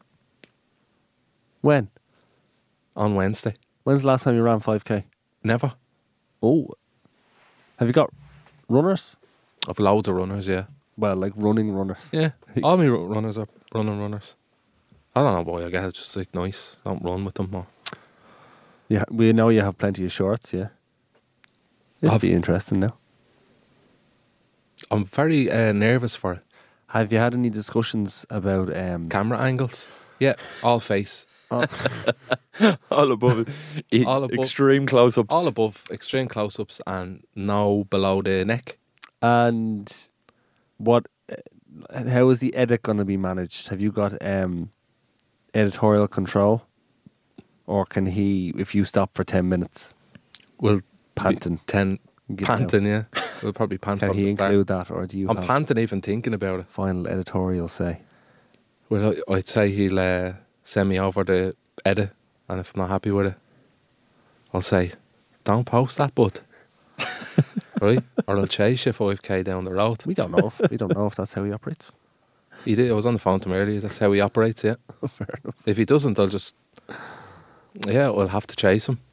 Speaker 6: When?
Speaker 4: on Wednesday.
Speaker 6: When's the last time you ran five K?
Speaker 4: Never.
Speaker 6: Oh. Have you got runners?
Speaker 4: I've loads of runners, yeah.
Speaker 6: Well, like running runners.
Speaker 4: Yeah. All my ru- runners are running runners. I don't know, boy. I guess it's just like nice. Don't run with them more.
Speaker 6: Yeah, we know you have plenty of shorts, yeah. This
Speaker 4: I've-
Speaker 6: would be interesting now.
Speaker 4: I'm very uh, nervous for it.
Speaker 6: Have you had any discussions about um
Speaker 4: Camera angles. Yeah, all face.
Speaker 6: oh,
Speaker 5: All above it. E-
Speaker 4: All above-
Speaker 5: Extreme close-ups.
Speaker 4: All above, extreme close-ups, and no below the neck.
Speaker 6: and what uh, how is the edit going to be managed? Have you got um editorial control? Or can he, if you stop for ten minutes,
Speaker 4: Well,
Speaker 6: panting,
Speaker 4: ten
Speaker 6: get out?
Speaker 4: panting, yeah. We'll probably pant
Speaker 6: Can
Speaker 4: from
Speaker 6: he
Speaker 4: the start.
Speaker 6: include that, or do you
Speaker 4: I'm
Speaker 6: have
Speaker 4: panting even thinking about it.
Speaker 6: final editorial say?
Speaker 4: Well, I- I'd say he'll uh, send me over the edit, and if I'm not happy with it, I'll say, "Don't post that, bud." Right? Or I'll chase you five K down the road.
Speaker 6: We don't know. if, we don't know if that's how he operates.
Speaker 4: He did. I was on the phone to him earlier. That's how he operates, yeah.
Speaker 6: Fair enough.
Speaker 4: If he doesn't, I'll just, yeah, I'll have to chase him.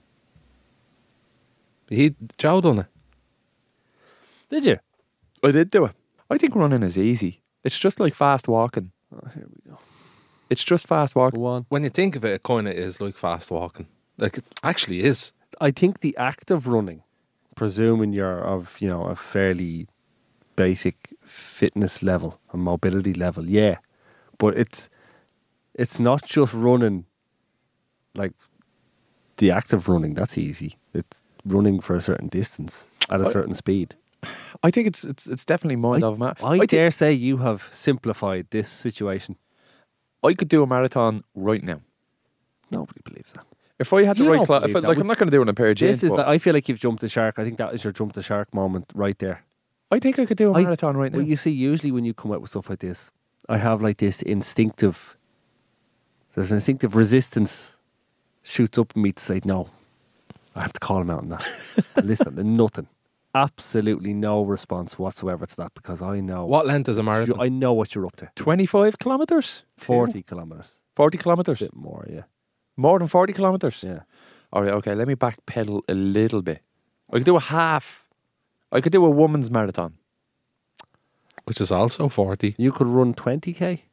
Speaker 4: He, Joe done it.
Speaker 6: Did you?
Speaker 5: I did do it. I think running is easy. It's just like fast walking.
Speaker 6: Oh, here we go.
Speaker 5: It's just fast walking.
Speaker 6: Go on.
Speaker 4: When you think of it, it kind of is like fast walking. Like, it actually is.
Speaker 6: I think the act of running, presuming you're of, you know, a fairly basic fitness level and mobility level, yeah. But it's it's not just running, like the act of running, that's easy. It's running for a certain distance at a
Speaker 5: I-
Speaker 6: certain speed.
Speaker 5: I think it's it's it's definitely mind
Speaker 6: I-
Speaker 5: over matter.
Speaker 6: I
Speaker 5: I,
Speaker 6: dare say you have simplified this situation.
Speaker 5: I could do a marathon right now.
Speaker 6: Nobody believes that.
Speaker 5: If I had the
Speaker 6: You
Speaker 5: right
Speaker 6: don't
Speaker 5: clothes,
Speaker 6: believe
Speaker 5: like
Speaker 6: that.
Speaker 5: I'm not going to do it in a pair of jeans.
Speaker 6: This is
Speaker 5: but
Speaker 6: like, I feel like you've jumped the shark. I think that is your jump the shark moment right there.
Speaker 5: I think I could do a
Speaker 6: I-
Speaker 5: marathon right now.
Speaker 6: Well, you see, usually when you come out with stuff like this, I have like this instinctive, there's an instinctive resistance shoots up in me to say, no, I have to call him out on that. And listen, there's nothing. Absolutely no response whatsoever to that because I know.
Speaker 4: What length is a marathon?
Speaker 6: I know what you're up to.
Speaker 5: twenty-five kilometers,
Speaker 6: forty kilometres.
Speaker 5: forty kilometers,
Speaker 6: bit more, yeah.
Speaker 5: more than forty kilometers.
Speaker 6: Yeah.
Speaker 5: All right, okay. Let me backpedal a little bit. I could do a half. I could do a woman's marathon.
Speaker 4: Which is also forty.
Speaker 6: You could run twenty K.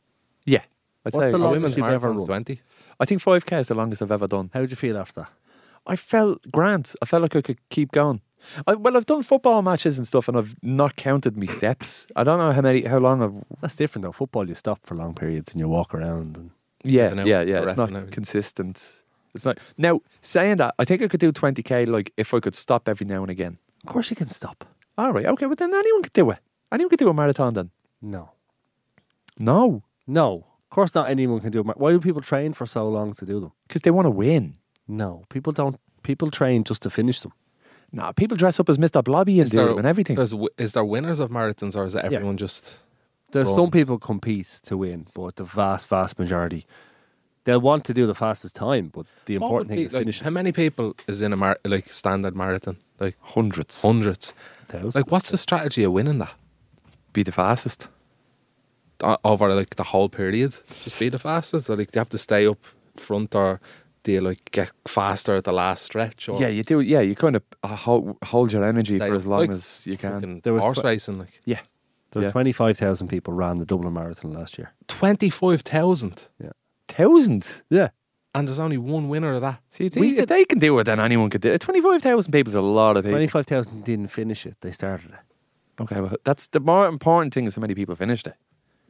Speaker 5: Yeah. I'd
Speaker 6: What's
Speaker 5: say,
Speaker 6: the
Speaker 4: A
Speaker 6: longest
Speaker 4: women's
Speaker 6: you've ever
Speaker 4: marathon's
Speaker 6: run?
Speaker 4: twenty.
Speaker 5: I think five K is the longest I've ever done.
Speaker 6: How did you feel after that?
Speaker 5: I felt grand. I felt like I could keep going. I, well, I've done football matches and stuff, and I've not counted me steps. I don't know how many, how long I've.
Speaker 6: That's different though. Football, you stop for long periods and you walk around. And
Speaker 5: Yeah,
Speaker 4: an hour
Speaker 5: yeah, yeah.
Speaker 4: for
Speaker 5: It's
Speaker 4: rep
Speaker 5: not
Speaker 4: and everything.
Speaker 5: consistent. It's not. Now, saying that, I think I could do twenty K, like, if I could stop every now and again.
Speaker 6: of course, you can stop.
Speaker 5: All right, okay, but then anyone could do it. Anyone could do a marathon then.
Speaker 6: No,
Speaker 5: No,
Speaker 6: no. Of course, not anyone can do it. Why do people train for so long to do them?
Speaker 5: because they want to win.
Speaker 6: No, people don't. People train just to finish them.
Speaker 5: No, people dress up as Mister Blobby and
Speaker 4: Is
Speaker 5: do
Speaker 4: there-
Speaker 5: them and everything.
Speaker 4: There's wi- is there winners of marathons, or is it everyone just?
Speaker 6: There's some
Speaker 4: Runs.
Speaker 6: people compete to win, but the vast, vast majority, they'll want to do the fastest time. But the
Speaker 4: What
Speaker 6: important
Speaker 4: would
Speaker 6: thing
Speaker 4: be,
Speaker 6: is
Speaker 4: like,
Speaker 6: finishing.
Speaker 4: how many people is in a mar- like standard marathon? Like
Speaker 5: Hundreds.
Speaker 4: hundreds.
Speaker 6: Thousands.
Speaker 4: Like, what's the strategy of winning that
Speaker 5: Be the fastest.
Speaker 4: O- over like the whole period? Just be the fastest. Or, like, do you have to stay up front, or do you like get faster at the last stretch? Or
Speaker 5: Yeah, you do. Yeah, you kind of uh, hold, hold your energy
Speaker 4: stay
Speaker 5: for as long
Speaker 4: like
Speaker 5: as you can.
Speaker 4: fucking
Speaker 6: There was
Speaker 4: horse
Speaker 6: tw-
Speaker 4: racing, like
Speaker 5: Yeah.
Speaker 6: There was
Speaker 5: yeah.
Speaker 6: twenty-five thousand people ran the Dublin Marathon last year.
Speaker 4: twenty-five thousand,
Speaker 5: Thousand.
Speaker 6: Yeah.
Speaker 4: and there's only one winner of that.
Speaker 5: See, see
Speaker 6: We
Speaker 5: if
Speaker 6: could-
Speaker 5: they can do it, then anyone could do it. Twenty-five thousand people is a lot of people.
Speaker 6: twenty-five thousand didn't finish it. They started it.
Speaker 5: Okay, well, that's the more important thing is how many people finished it.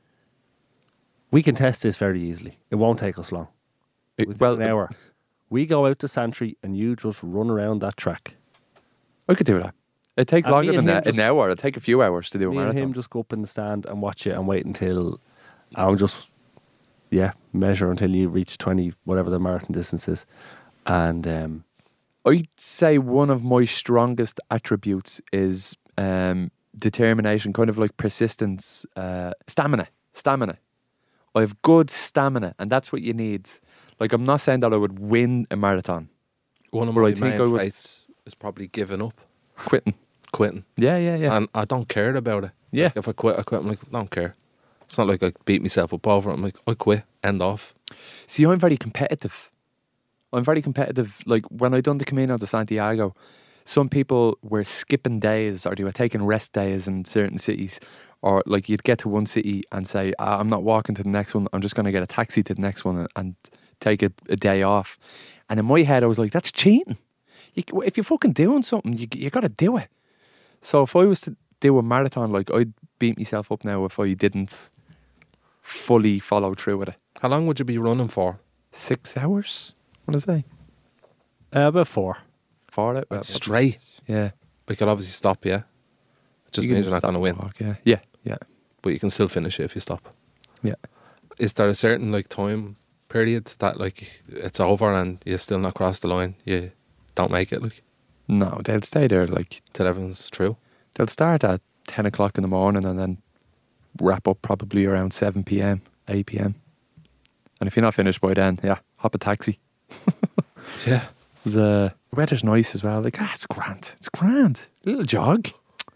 Speaker 6: We can test this very easily. It won't take us long.
Speaker 5: It-
Speaker 6: Within
Speaker 5: well,
Speaker 6: an hour. We go out to Santry and you just run around that track.
Speaker 5: I could do that. It'd take
Speaker 6: And
Speaker 5: longer
Speaker 6: me
Speaker 5: than
Speaker 6: and him
Speaker 5: that. An
Speaker 6: just-
Speaker 5: hour. It'd take a few hours to do a
Speaker 6: Me and
Speaker 5: marathon.
Speaker 6: him just go up in the stand and watch it and wait until I'll just yeah measure until you reach twenty whatever the marathon distance is, and um,
Speaker 5: I'd say one of my strongest attributes is um, determination, kind of like persistence, uh, stamina. Stamina. I have good stamina, and that's what you need. Like, I'm not saying that I would win a marathon.
Speaker 4: One of
Speaker 5: Well,
Speaker 4: my
Speaker 5: I think
Speaker 4: main
Speaker 5: I would-
Speaker 4: traits is probably giving up,
Speaker 5: Quitting.
Speaker 4: quitting,
Speaker 5: Yeah, yeah, yeah.
Speaker 4: and I don't care about it.
Speaker 5: Yeah.
Speaker 4: Like, if I quit, I quit. I'm like, I don't care. It's not like I beat myself up over it. I'm like, I quit. End off.
Speaker 5: See, I'm very competitive. I'm very competitive. Like, when I done the Camino de Santiago, some people were skipping days, or they were taking rest days in certain cities. Or, like, you'd get to one city and say, ah, I'm not walking to the next one. I'm just going to get a taxi to the next one and, and take a, a day off. And in my head, I was like, that's cheating. You, if you're fucking doing something, you, you got to do it. So if I was to do a marathon, like, I'd beat myself up now if I didn't fully follow through with it.
Speaker 4: How long would you be running for?
Speaker 5: Six hours? What did I say?
Speaker 6: uh, about four.
Speaker 5: For it? Well,
Speaker 4: Straight.
Speaker 5: Yeah.
Speaker 4: I could obviously stop. Yeah. It just
Speaker 5: You can
Speaker 4: means you're not
Speaker 5: stop
Speaker 4: going to
Speaker 5: and
Speaker 4: win,
Speaker 5: walk, yeah. Yeah, yeah,
Speaker 4: but you can still finish it if you stop.
Speaker 5: yeah.
Speaker 4: Is there a certain like time period that like it's over and you still not cross the line? You don't make it like
Speaker 5: No, they'll stay there. Like,
Speaker 4: till everything's true.
Speaker 5: they'll start at ten o'clock in the morning and then wrap up probably around seven p.m., eight p.m. And if you're not finished by then, yeah, hop a taxi.
Speaker 4: Yeah.
Speaker 5: The weather's nice as well. Like, ah, it's grand. It's grand. A little jog.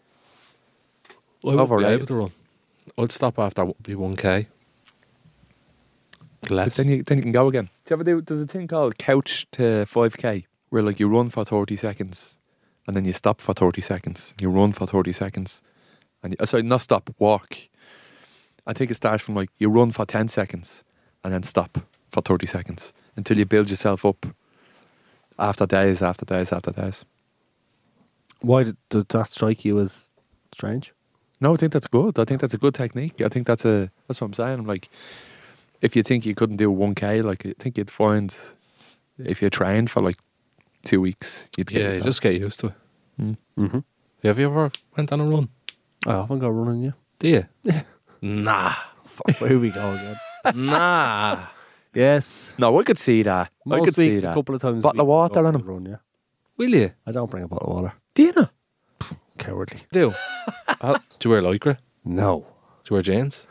Speaker 4: I would be
Speaker 5: Overrated.
Speaker 4: able to run. I'd stop after be one k.
Speaker 5: But
Speaker 4: Less.
Speaker 5: then you, then you can go again. Do you ever do, there's a thing called couch to five K where, like, you run for thirty seconds and then you stop for thirty seconds. You run for thirty seconds. And you, uh, sorry, not stop, walk. I think it starts from, like, you run for ten seconds and then stop for thirty seconds until you build yourself up after days, after days, after days.
Speaker 6: Why did, did that strike you as strange?
Speaker 5: No, I think that's good. I think that's a good technique. I think that's a that's what I'm saying. I'm like, if you think you couldn't do one K, like, I think you'd find if you trained for like two weeks, you'd get
Speaker 4: Yeah, you
Speaker 5: yourself.
Speaker 4: just get used to it.
Speaker 6: Mm-hmm.
Speaker 4: Have you ever went on a run?
Speaker 6: I haven't got running yet.
Speaker 4: Do you? Nah.
Speaker 6: Fuck, here we go again.
Speaker 4: Nah.
Speaker 6: Yes.
Speaker 5: No, I could see that. I
Speaker 6: Most
Speaker 5: could see
Speaker 6: weeks, a
Speaker 5: that.
Speaker 6: couple of times. a
Speaker 5: Bottle of
Speaker 6: week, I
Speaker 5: water
Speaker 6: go
Speaker 5: on
Speaker 6: for
Speaker 5: 'em.
Speaker 6: a Run, yeah.
Speaker 4: Will you?
Speaker 6: I don't bring a bottle of water.
Speaker 5: Do you know?
Speaker 6: Cowardly.
Speaker 4: Do. Uh, do you wear lycra?
Speaker 6: No.
Speaker 4: Do you wear jeans?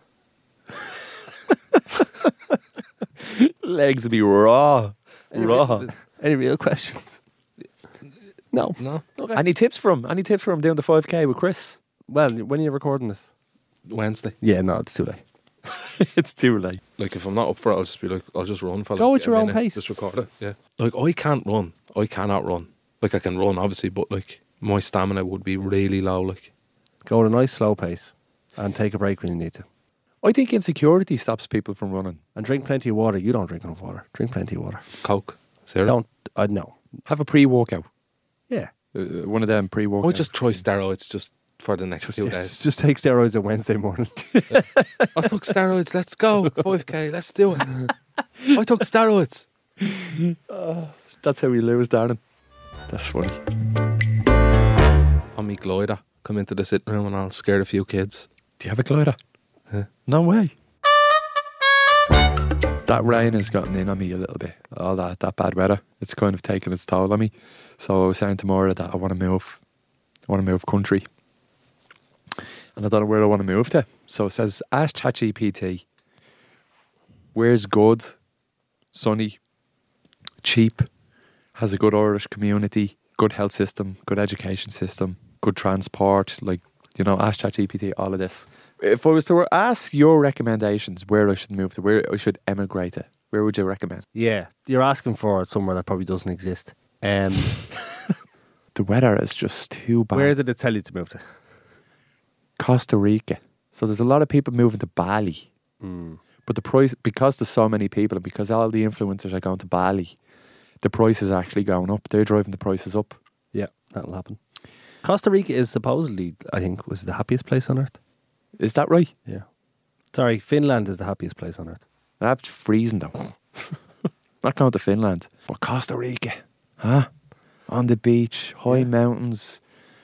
Speaker 5: Legs would be raw. Raw.
Speaker 6: Any real questions? No.
Speaker 4: No.
Speaker 6: Okay.
Speaker 5: Any tips from? Any tips from doing the five K with Chris?
Speaker 6: Well, when are you recording this?
Speaker 4: Wednesday.
Speaker 6: Yeah, no, it's too late.
Speaker 5: It's too late.
Speaker 4: Like, if I'm not up for it, I'll just be like, I'll just run for like
Speaker 6: Go with
Speaker 4: a
Speaker 6: your own
Speaker 4: minute,
Speaker 6: pace.
Speaker 4: Just record it. Yeah. Like, I can't run. I cannot run. Like, I can run, obviously, but like, my stamina would be really low. Like,
Speaker 6: Go at a nice slow pace and take a break when you need to.
Speaker 5: I think insecurity stops people from running.
Speaker 6: And drink plenty of water. You don't drink enough water. Drink plenty of water.
Speaker 3: Coke. Zero.
Speaker 6: Don't. I know.
Speaker 5: Have a pre-workout.
Speaker 6: Yeah.
Speaker 5: Uh, one of them pre-workout.
Speaker 3: Or just try steroids just for the next few
Speaker 6: Yes,
Speaker 3: days.
Speaker 6: just take steroids on Wednesday morning.
Speaker 3: I took steroids. Let's go. five K. Let's do it. I took steroids.
Speaker 5: That's how we lose, darling. That's funny.
Speaker 3: On me glider. Come into the sitting room and I'll scare a few kids.
Speaker 5: Do you have a glider?
Speaker 3: Yeah.
Speaker 5: No way. That rain has gotten in on me a little bit. All that, that bad weather. It's kind of taken its toll on me. So I was saying to Maura that I want to move. I want to move country. And I don't know where I want to move to. So it says, ask ChatGPT, where's good, sunny, cheap, has a good Irish community, good health system, good education system, good transport, like, you know, ask ChatGPT, all of this. If I was to ask your recommendations where I should move to, where I should emigrate to, where would you recommend?
Speaker 6: Yeah. You're asking for it somewhere that probably doesn't exist. Um,
Speaker 5: The weather is just too bad.
Speaker 6: where did it tell you to move to?
Speaker 5: Costa Rica. So there's a lot of people moving to Bali.
Speaker 6: Mm.
Speaker 5: But the price, because there's so many people and because all the influencers are going to Bali, the prices are actually going up. They're driving the prices up.
Speaker 6: Yeah, that'll happen. Costa Rica is supposedly, I think, was the happiest place on earth.
Speaker 5: Is that right?
Speaker 6: Yeah. Sorry, Finland is the happiest place on earth.
Speaker 5: That's freezing though. Not going to Finland. But Costa Rica. Huh? On the beach, high
Speaker 6: Yeah.
Speaker 5: mountains.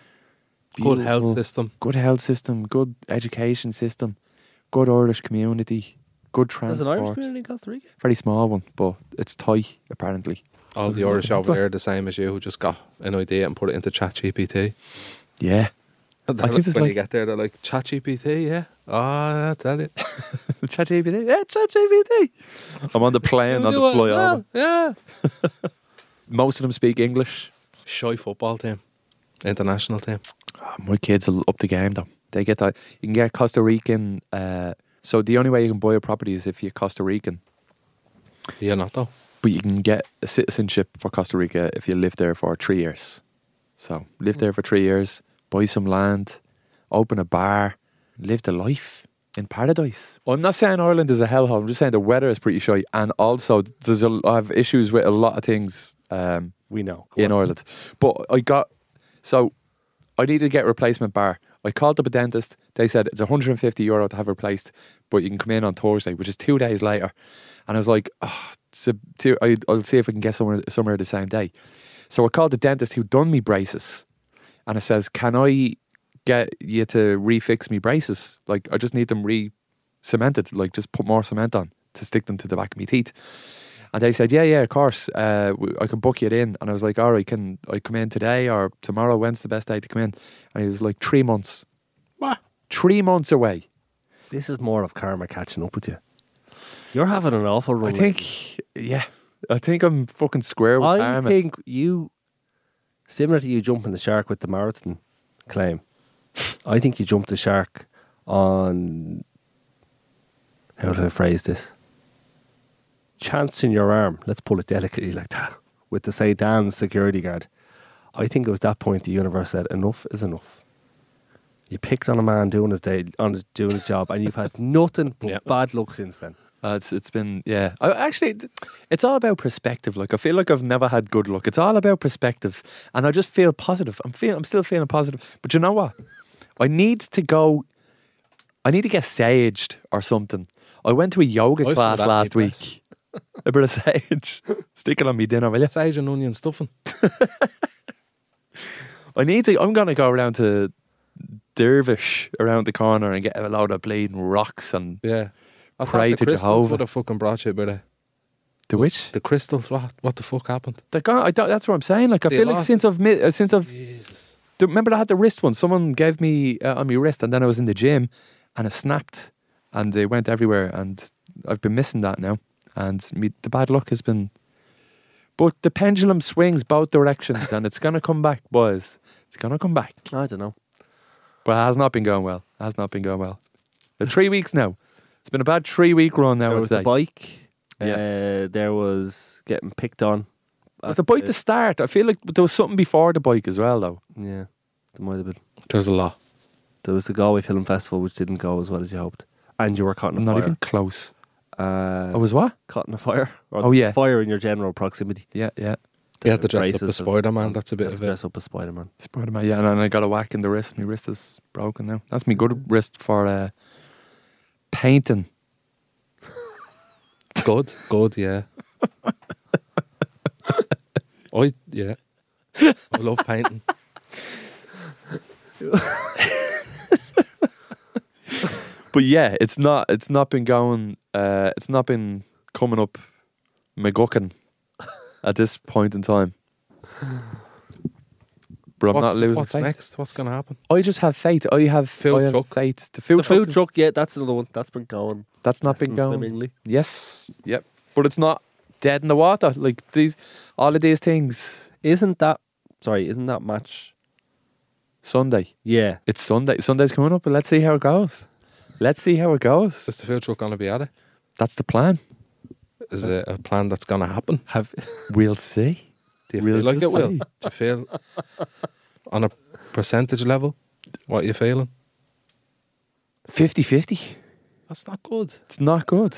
Speaker 3: Good health
Speaker 5: beautiful,
Speaker 3: system.
Speaker 5: Good health system. Good education system. Good Irish community. Good
Speaker 6: There's
Speaker 5: transport.
Speaker 6: an Irish community in Costa Rica?
Speaker 5: Very small one, but it's tight apparently.
Speaker 3: All the Irish over there are the same as you who just got an idea and put it into ChatGPT.
Speaker 5: Yeah.
Speaker 3: And
Speaker 5: I think
Speaker 3: when
Speaker 5: it's
Speaker 3: you
Speaker 5: like-
Speaker 3: get there, they're like, ChatGPT, yeah. Oh, I tell it.
Speaker 5: ChatGPT. Yeah, ChatGPT. I'm on the plane on the fly over.
Speaker 3: Yeah.
Speaker 5: Most of them speak English.
Speaker 3: Shy football team. International team.
Speaker 5: Oh, my kids will up the game though. They get that. You can get Costa Rican. Uh, so the only way you can buy a property is if you're Costa Rican.
Speaker 3: Yeah, not though.
Speaker 5: But you can get a citizenship for Costa Rica if you live there for three years. So live there for three years, buy some land, open a bar, live the life in paradise. I'm not saying Ireland is a hellhole. I'm just saying the weather is pretty shy, and also there's a, I have issues with a lot of things um,
Speaker 6: We know. Go
Speaker 5: in
Speaker 6: on.
Speaker 5: Ireland. But I got so I needed to get a replacement bar. I called up a dentist. They said it's one hundred fifty euro to have replaced, but you can come in on Thursday, which is two days later. And I was like, oh, it's a, two, I, I'll see if I can get somewhere somewhere the same day. So I called the dentist who done me braces, and it says, can I get you to refix me braces? Like, I just need them re-cemented, like just put more cement on to stick them to the back of my teeth. And they said, yeah, yeah, of course, uh, w- I can book you in. And I was like, all right, can I come in today or tomorrow? When's the best day to come in? And he was like, three months.
Speaker 3: What?
Speaker 5: Three months away.
Speaker 6: This is more of karma catching up with you. You're having an awful run.
Speaker 5: I
Speaker 6: lately.
Speaker 5: think, yeah, I think I'm fucking square with
Speaker 6: I
Speaker 5: karma.
Speaker 6: think you, similar to you jumping the shark with the marathon claim, I think you jumped the shark on, how do I phrase this? Chance in your arm. Let's pull it delicately like that. With the Saint Anne's security guard. I think it was that point the universe said, enough is enough. You picked on a man doing his day, on his doing his job, and you've had nothing but
Speaker 3: Yeah.
Speaker 6: bad luck since then.
Speaker 5: Uh, it's it's been yeah. I, actually, th- it's all about perspective. Like I feel like I've never had good luck. It's all about perspective, and I just feel positive. I'm feel I'm still feeling positive. But you know what? I need to go. I need to get saged or something. I went to a yoga
Speaker 3: I saw
Speaker 5: class
Speaker 3: that
Speaker 5: last
Speaker 3: in your
Speaker 5: week. A bit of sage. Stick it on me dinner, will you?
Speaker 3: Sage and onion stuffing.
Speaker 5: I need to. I'm gonna go around to Dervish around the corner and get a load of bleeding rocks and
Speaker 3: Yeah. I thought
Speaker 5: Pray
Speaker 3: the
Speaker 5: to
Speaker 3: crystals
Speaker 5: Jehovah.
Speaker 3: would have fucking brought you, but
Speaker 5: the witch.
Speaker 3: the crystals, what? What the fuck happened?
Speaker 5: They're gone. I don't, that's what I'm saying. Like I
Speaker 3: They
Speaker 5: feel like
Speaker 3: lost
Speaker 5: since I've mi- uh, since I've
Speaker 3: Jesus.
Speaker 5: Do- remember I had the wrist one. Someone gave me uh, on my wrist, and then I was in the gym, and it snapped, and they went everywhere, and I've been missing that now, and me, the bad luck has been. But the pendulum swings both directions, and it's gonna come back, boys. It's gonna come back,
Speaker 6: I don't know.
Speaker 5: but it has not been going well. It has not been going well. The three weeks now. It's been a bad three week run now.
Speaker 6: There
Speaker 5: I'd
Speaker 6: was
Speaker 5: say.
Speaker 6: the bike.
Speaker 5: Yeah.
Speaker 6: Uh, there was getting picked on.
Speaker 5: Was the bike the start? I feel like there was something before the bike as well, though.
Speaker 6: Yeah, there might have been.
Speaker 3: There's a lot.
Speaker 6: There was the Galway Film Festival, which didn't go as well as you hoped. And you were caught in a
Speaker 5: I'm not
Speaker 6: fire.
Speaker 5: even close.
Speaker 6: Uh,
Speaker 5: I was what?
Speaker 6: caught in a fire. Or
Speaker 5: Oh, yeah.
Speaker 6: Fire in your general proximity.
Speaker 5: Yeah, yeah.
Speaker 4: You had to dress up
Speaker 6: Braces
Speaker 4: as
Speaker 6: and-
Speaker 4: Spider-Man. That's a bit
Speaker 6: You had
Speaker 4: of
Speaker 6: to
Speaker 4: it.
Speaker 6: dress up as Spider-Man.
Speaker 5: Spider-Man, yeah, and then I got a whack in the wrist. My wrist is broken now. That's my good wrist for uh, painting.
Speaker 4: Good, good, yeah. I yeah. I love painting.
Speaker 5: But yeah, it's not. It's not been going. Uh, it's not been coming up, McGuckin, at this point in time. But I'm
Speaker 4: what's
Speaker 5: not losing
Speaker 4: what's
Speaker 5: faith.
Speaker 4: next? What's gonna happen?
Speaker 5: I just have faith. I have,
Speaker 4: Food
Speaker 5: I have
Speaker 4: truck.
Speaker 5: faith. The food
Speaker 6: The
Speaker 5: truck.
Speaker 6: food
Speaker 5: is-
Speaker 6: truck, yeah, that's another one. That's been going.
Speaker 5: That's not
Speaker 6: less
Speaker 5: been
Speaker 6: than
Speaker 5: going.
Speaker 6: swimmingly.
Speaker 5: Yes. Yep. But it's not dead in the water. Like these, all of these things.
Speaker 6: Isn't that, sorry, isn't that match?
Speaker 5: Sunday.
Speaker 6: Yeah.
Speaker 5: It's Sunday. Sunday's coming up, and let's see how it goes. Let's see how it goes.
Speaker 4: Is the food truck gonna be at it?
Speaker 5: That's the plan.
Speaker 4: Is it a plan that's gonna happen?
Speaker 6: Have
Speaker 5: We'll see.
Speaker 4: Do you
Speaker 5: We'll
Speaker 4: feel like
Speaker 5: just
Speaker 4: it will?
Speaker 5: see.
Speaker 4: Do you feel on a percentage level what you feeling?
Speaker 5: fifty-fifty.
Speaker 4: That's not good.
Speaker 5: It's not good.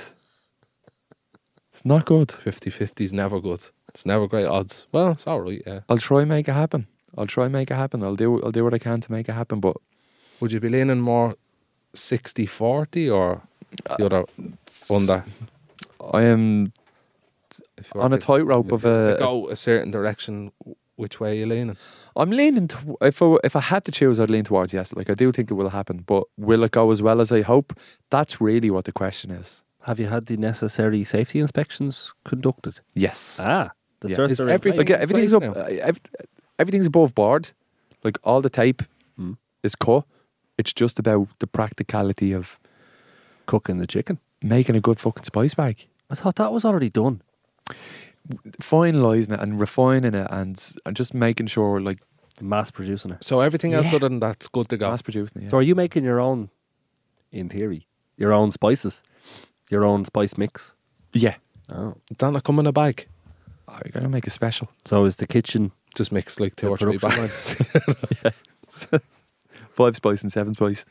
Speaker 5: It's not good.
Speaker 4: fifty-fifty is never good. It's never great odds. Well, it's all right, yeah.
Speaker 5: I'll try and make it happen. I'll try and make it happen. I'll do I'll do what I can to make it happen. But
Speaker 4: Would you be leaning more sixty forty or the other under?
Speaker 5: I am
Speaker 4: If you were
Speaker 5: on a
Speaker 4: to-
Speaker 5: tightrope
Speaker 4: if
Speaker 5: of
Speaker 4: you were to
Speaker 5: a.
Speaker 4: go a certain direction, which way are you leaning?
Speaker 5: I'm leaning. To, if I, if I had to choose, I'd lean towards yes. Like I do think it will happen, but will it go as well as I hope? That's really what the question is.
Speaker 6: have you had the necessary safety inspections conducted?
Speaker 5: Yes.
Speaker 6: Ah, the
Speaker 5: Yeah.
Speaker 6: certs
Speaker 4: Is
Speaker 6: are in
Speaker 4: everything-
Speaker 6: place.
Speaker 5: Like everything's up.
Speaker 4: place now.
Speaker 5: uh, ev- everything's above board. Like all the tape
Speaker 6: Hmm.
Speaker 5: is cut. It's just about the practicality of
Speaker 6: Cooking the chicken.
Speaker 5: making a good fucking spice bag.
Speaker 6: I thought that was already done.
Speaker 5: Finalising it and refining it and, and just making sure like
Speaker 6: Mass producing it.
Speaker 4: So everything else
Speaker 5: Yeah.
Speaker 4: other than that's good to go.
Speaker 5: mass producing it. Yeah.
Speaker 6: So are you making your own, in theory, your own spices? Your own spice mix?
Speaker 5: yeah.
Speaker 6: Oh.
Speaker 4: Don't it come in a bag?
Speaker 5: Oh, you gotta make it special.
Speaker 6: So is the kitchen
Speaker 4: Just mix like two
Speaker 6: the
Speaker 4: or three
Speaker 6: production
Speaker 4: bags.
Speaker 6: line?
Speaker 5: Five spice and seven spice.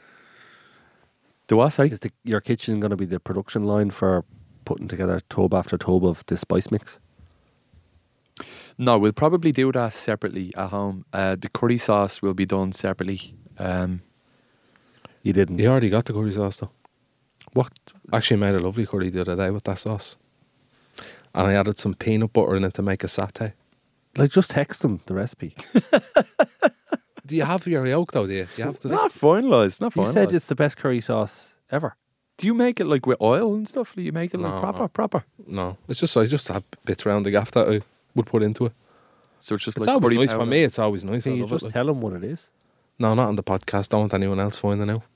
Speaker 5: The what? Sorry.
Speaker 6: Is the, your kitchen going to be the production line for putting together tub after tub of the spice mix?
Speaker 5: No, we'll probably do that separately at home. Uh, the curry sauce will be done separately. Um,
Speaker 6: You didn't.
Speaker 4: You already got the curry sauce though.
Speaker 6: What?
Speaker 4: Actually made a lovely curry the other day with that sauce. And I added some peanut butter in it to make a satay.
Speaker 6: Like, just text them the recipe.
Speaker 4: Do you have your yolk though, do you? You have to
Speaker 5: not finalised. Not
Speaker 6: You
Speaker 5: finalised.
Speaker 6: said it's the best curry sauce ever.
Speaker 5: Do you make it like with oil and stuff? Do you make it like
Speaker 4: No,
Speaker 5: proper,
Speaker 4: no.
Speaker 5: proper?
Speaker 4: No. It's just I just have bits around the gaff that I would put into it.
Speaker 5: So it's just
Speaker 4: It's
Speaker 5: like
Speaker 4: always
Speaker 5: curry
Speaker 4: nice for
Speaker 5: powder.
Speaker 4: me, it's always nice. I
Speaker 6: Can you
Speaker 4: love
Speaker 6: just
Speaker 4: it. like.
Speaker 6: tell them what it is?
Speaker 4: No, not on the podcast. Don't want anyone else finding out.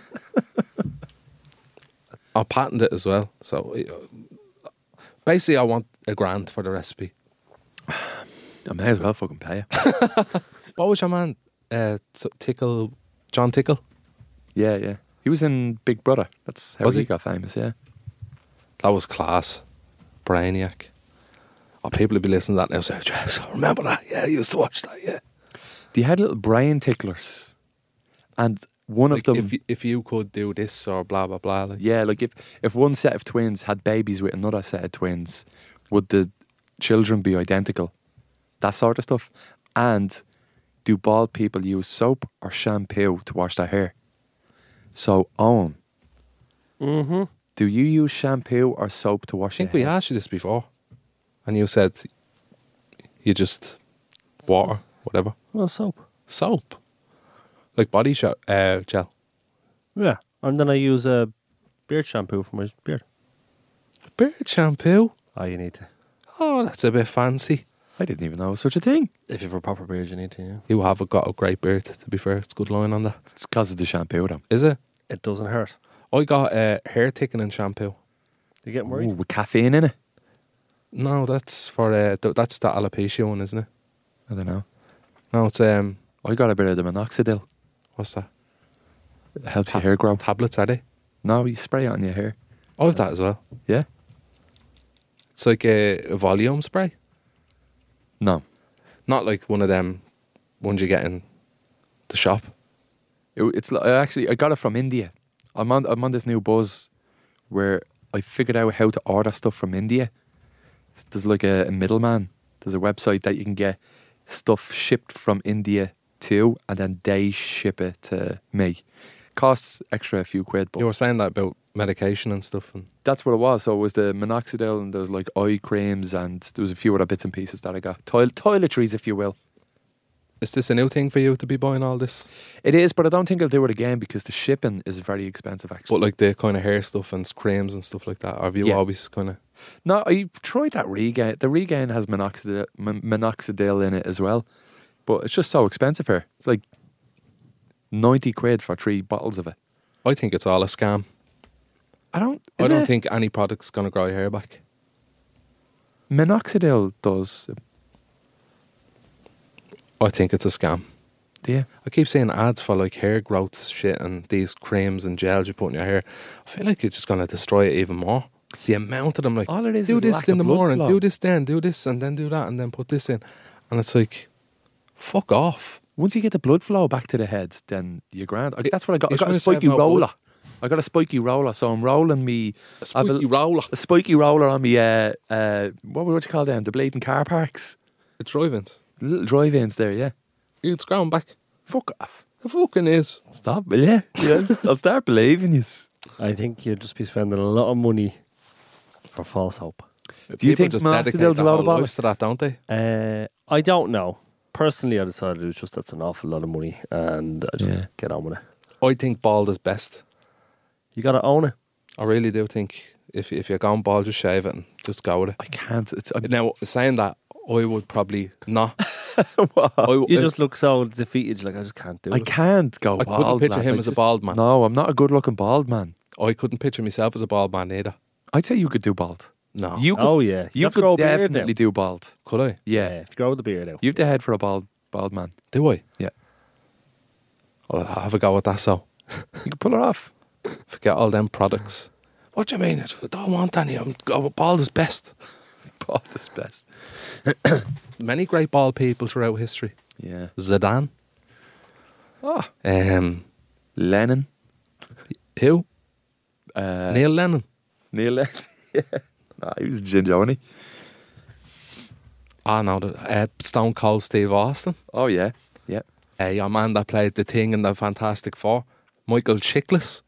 Speaker 4: I'll patent it as well. So uh, basically, I want a grand for the recipe.
Speaker 5: I may as well fucking pay you.
Speaker 4: What was your man? Uh, t- Tickle, John Tickle.
Speaker 5: Yeah, yeah. He was in Big Brother. That's how
Speaker 4: Was
Speaker 5: he
Speaker 4: he?
Speaker 5: got famous. Yeah.
Speaker 4: That was class. Brainiac. Oh, people will be listening to that now. Saying, "Yes, I remember that. Yeah, I used to watch that. Yeah."
Speaker 5: They had little brain ticklers, and one
Speaker 4: Like
Speaker 5: of them.
Speaker 4: if you, if you could do this or blah blah blah. Like,
Speaker 5: Yeah, like if if one set of twins had babies with another set of twins, would the children be identical? That sort of stuff. And do bald people use soap or shampoo to wash their hair? So, Owen,
Speaker 6: Mm-hmm.
Speaker 5: do you use shampoo or soap to
Speaker 4: I
Speaker 5: wash
Speaker 4: think
Speaker 5: your
Speaker 4: we
Speaker 5: hair?
Speaker 4: asked you this before, and you said you just water, whatever,
Speaker 6: Well, soap.
Speaker 4: soap, like body sh- uh, gel.
Speaker 6: Yeah. And then I use a beard shampoo for my beard.
Speaker 4: Beard shampoo.
Speaker 6: Oh, you need to.
Speaker 4: Oh, that's a bit fancy.
Speaker 5: I didn't even know it was such a thing.
Speaker 6: If you have a proper beard, you need to, yeah.
Speaker 4: You have got a great beard, to be fair. It's a good line on that.
Speaker 5: It's because of the shampoo, though.
Speaker 4: Is it?
Speaker 6: It doesn't hurt.
Speaker 4: I got uh, hair thickening shampoo.
Speaker 6: You getting worried?
Speaker 5: Ooh, with caffeine in it.
Speaker 4: No, that's for uh, th- that's the alopecia one, isn't it?
Speaker 5: I don't know.
Speaker 4: No, it's um,
Speaker 5: I got a bit of the minoxidil.
Speaker 4: what's that?
Speaker 5: It helps
Speaker 4: Ta-
Speaker 5: your hair grow.
Speaker 4: Tablets, are they?
Speaker 5: No, you spray it on your hair.
Speaker 4: I have that as well.
Speaker 5: Yeah?
Speaker 4: It's like a, a volume spray,
Speaker 5: No.
Speaker 4: not like one of them ones you get in the shop.
Speaker 5: It, it's li- I actually I got it from India, I'm on I'm on this new buzz where I figured out how to order stuff from India. There's like a, a middleman. There's a website that you can get stuff shipped from India to, and then they ship it to me. Costs extra a few quid, but
Speaker 4: You were saying that about medication and stuff. And
Speaker 5: that's what it was. So it was the minoxidil, and there was like eye creams, and there was a few other bits and pieces that I got. Toil- toiletries, if you will.
Speaker 4: is this a new thing for you to be buying all this?
Speaker 5: It is, but I don't think I'll do it again because the shipping is very expensive, actually.
Speaker 4: But like the kind of hair stuff and creams and stuff like that. Or have you
Speaker 5: Yeah.
Speaker 4: always kind of?
Speaker 5: No, I tried that Regain. The Regain has minoxidil, m- minoxidil in it as well, but it's just so expensive here. It's like ninety quid for three bottles of it.
Speaker 4: I think it's all a scam.
Speaker 5: I don't.
Speaker 4: I
Speaker 5: is
Speaker 4: don't
Speaker 5: it?
Speaker 4: think any product's going to grow your hair back.
Speaker 5: minoxidil does.
Speaker 4: I think it's a scam.
Speaker 5: Yeah,
Speaker 4: I keep seeing ads for like hair growth shit and these creams and gels you put in your hair. I feel like it's just going to destroy it even more. The amount of them, like,
Speaker 5: all it is
Speaker 4: do
Speaker 5: is
Speaker 4: this
Speaker 5: lack
Speaker 4: in
Speaker 5: of
Speaker 4: the
Speaker 5: blood
Speaker 4: morning,
Speaker 5: flow.
Speaker 4: do this then, do this, and then do that, and then put this in. And it's like, fuck off.
Speaker 5: Once you get the blood flow back to the head, then you're grand. I,
Speaker 4: It-
Speaker 5: that's what I got. I
Speaker 4: you're
Speaker 5: got
Speaker 4: trying
Speaker 5: a
Speaker 4: to save
Speaker 5: spiky
Speaker 4: no blood.
Speaker 5: roller. I got a spiky roller, so I'm rolling me
Speaker 4: A
Speaker 5: I've a-
Speaker 4: spiky roller.
Speaker 5: a spiky roller on me. Uh, uh, what what you call them? The Bladen car parks,
Speaker 4: It's driving.
Speaker 5: little drive-ins there. Yeah,
Speaker 4: It's ground back.
Speaker 5: fuck off.
Speaker 4: It fucking is.
Speaker 5: Stop, will you? Yeah, I'll start believing you.
Speaker 6: I think you'd just be spending a lot of money for false hope.
Speaker 5: Do you
Speaker 4: People
Speaker 5: think
Speaker 4: just
Speaker 5: minoxidil's
Speaker 4: dedicate
Speaker 5: a
Speaker 4: their
Speaker 5: load of
Speaker 4: whole lives
Speaker 5: bollocks?
Speaker 4: to that, don't they?
Speaker 6: Uh, I don't know. Personally, I decided it was just that's an awful lot of money, and I just
Speaker 5: Yeah.
Speaker 6: get on with it.
Speaker 4: I think bald is best.
Speaker 6: You got to own it.
Speaker 4: I really do think if if you're going bald, just shave it and just go with it.
Speaker 5: I can't. It's I'm,
Speaker 4: Now, saying that, I would probably not.
Speaker 5: What?
Speaker 4: I,
Speaker 6: You
Speaker 4: I-
Speaker 6: just look so defeated. Like I just can't do
Speaker 5: I
Speaker 6: it.
Speaker 5: can't go
Speaker 4: I
Speaker 5: bald.
Speaker 4: couldn't picture
Speaker 5: lads.
Speaker 4: him
Speaker 5: I
Speaker 4: as a
Speaker 5: just-
Speaker 4: bald man.
Speaker 5: No, I'm not a good-looking bald man.
Speaker 4: I couldn't picture myself as a bald man either.
Speaker 5: I'd say you could do bald.
Speaker 4: No.
Speaker 5: You could.
Speaker 6: Oh yeah,
Speaker 5: you
Speaker 6: have to grow
Speaker 5: could
Speaker 6: a beard now.
Speaker 5: definitely do bald.
Speaker 4: Could I?
Speaker 5: Yeah.
Speaker 6: Yeah, if you grow the beard out.
Speaker 5: You've the head for a bald bald man.
Speaker 4: Do I?
Speaker 5: Yeah.
Speaker 4: I'll have a go at that, so.
Speaker 5: You can pull it off.
Speaker 4: Forget all them products. What do you mean? I don't want any. I'm, oh, bald is best.
Speaker 5: Bald is best.
Speaker 4: Many great bald people throughout history.
Speaker 5: Yeah.
Speaker 4: Zidane.
Speaker 5: Ah,
Speaker 4: Um,
Speaker 5: Lennon.
Speaker 4: who?
Speaker 5: Uh,
Speaker 4: Neil Lennon.
Speaker 5: Neil Lennon. Yeah. Nah, he was Gin Johnny.
Speaker 4: Oh, no. The, uh, Stone Cold Steve Austin.
Speaker 5: Oh yeah. Yeah.
Speaker 4: Uh, your man that played the Thing in the Fantastic Four. Michael Chiklis.